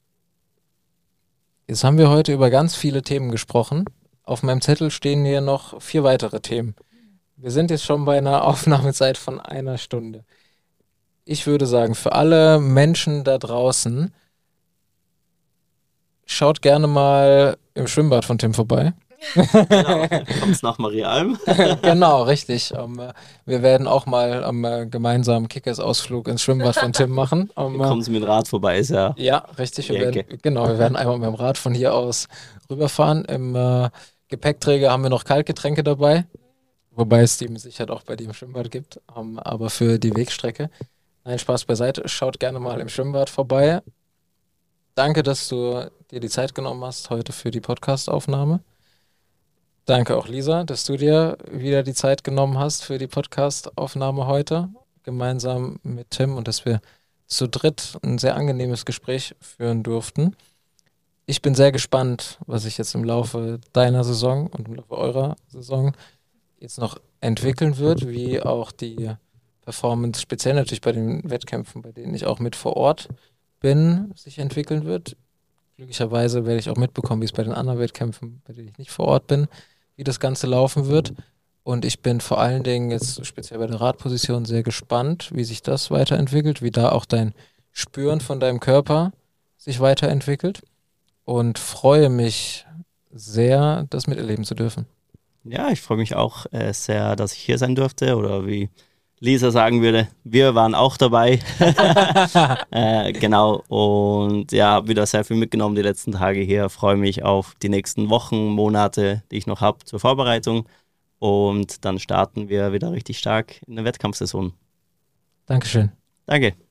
Jetzt haben wir heute über ganz viele Themen gesprochen. Auf meinem Zettel stehen hier noch vier weitere Themen. Wir sind jetzt schon bei einer Aufnahmezeit von einer Stunde. Ich würde sagen, für alle Menschen da draußen, schaut gerne mal im Schwimmbad von Tim vorbei. Genau, du kommst nach Marialm. Genau, richtig. Um, äh, wir werden auch mal am äh, gemeinsamen Kickers-Ausflug ins Schwimmbad von Tim machen. Um, Du kommst mit dem Rad vorbei, ist ja. Ja, richtig. Wir Die werden, Ecke. genau, wir werden einmal mit dem Rad von hier aus rüberfahren. Im äh, Gepäckträger haben wir noch Kaltgetränke dabei, wobei es die mit Sicherheit auch bei dir im Schwimmbad gibt, um, aber für die Wegstrecke. Nein, Spaß beiseite. Schaut gerne mal im Schwimmbad vorbei. Danke, dass du dir die Zeit genommen hast heute für die Podcast-Aufnahme. Danke auch, Lisa, dass du dir wieder die Zeit genommen hast für die Podcast-Aufnahme heute, gemeinsam mit Tim und dass wir zu dritt ein sehr angenehmes Gespräch führen durften. Ich bin sehr gespannt, was sich jetzt im Laufe deiner Saison und im Laufe eurer Saison jetzt noch entwickeln wird, wie auch die Performance, speziell natürlich bei den Wettkämpfen, bei denen ich auch mit vor Ort bin, sich entwickeln wird. Glücklicherweise werde ich auch mitbekommen, wie es bei den anderen Wettkämpfen, bei denen ich nicht vor Ort bin, wie das Ganze laufen wird. Und ich bin vor allen Dingen jetzt speziell bei der Radposition sehr gespannt, wie sich das weiterentwickelt, wie da auch dein Spüren von deinem Körper sich weiterentwickelt und freue mich sehr, das miterleben zu dürfen. Ja, ich freue mich auch äh, sehr, dass ich hier sein durfte oder wie Lisa sagen würde, wir waren auch dabei. äh, genau, und ja, habe wieder sehr viel mitgenommen die letzten Tage hier. Freue mich auf die nächsten Wochen, Monate, die ich noch habe zur Vorbereitung. Und dann starten wir wieder richtig stark in der Wettkampfsaison. Dankeschön. Danke.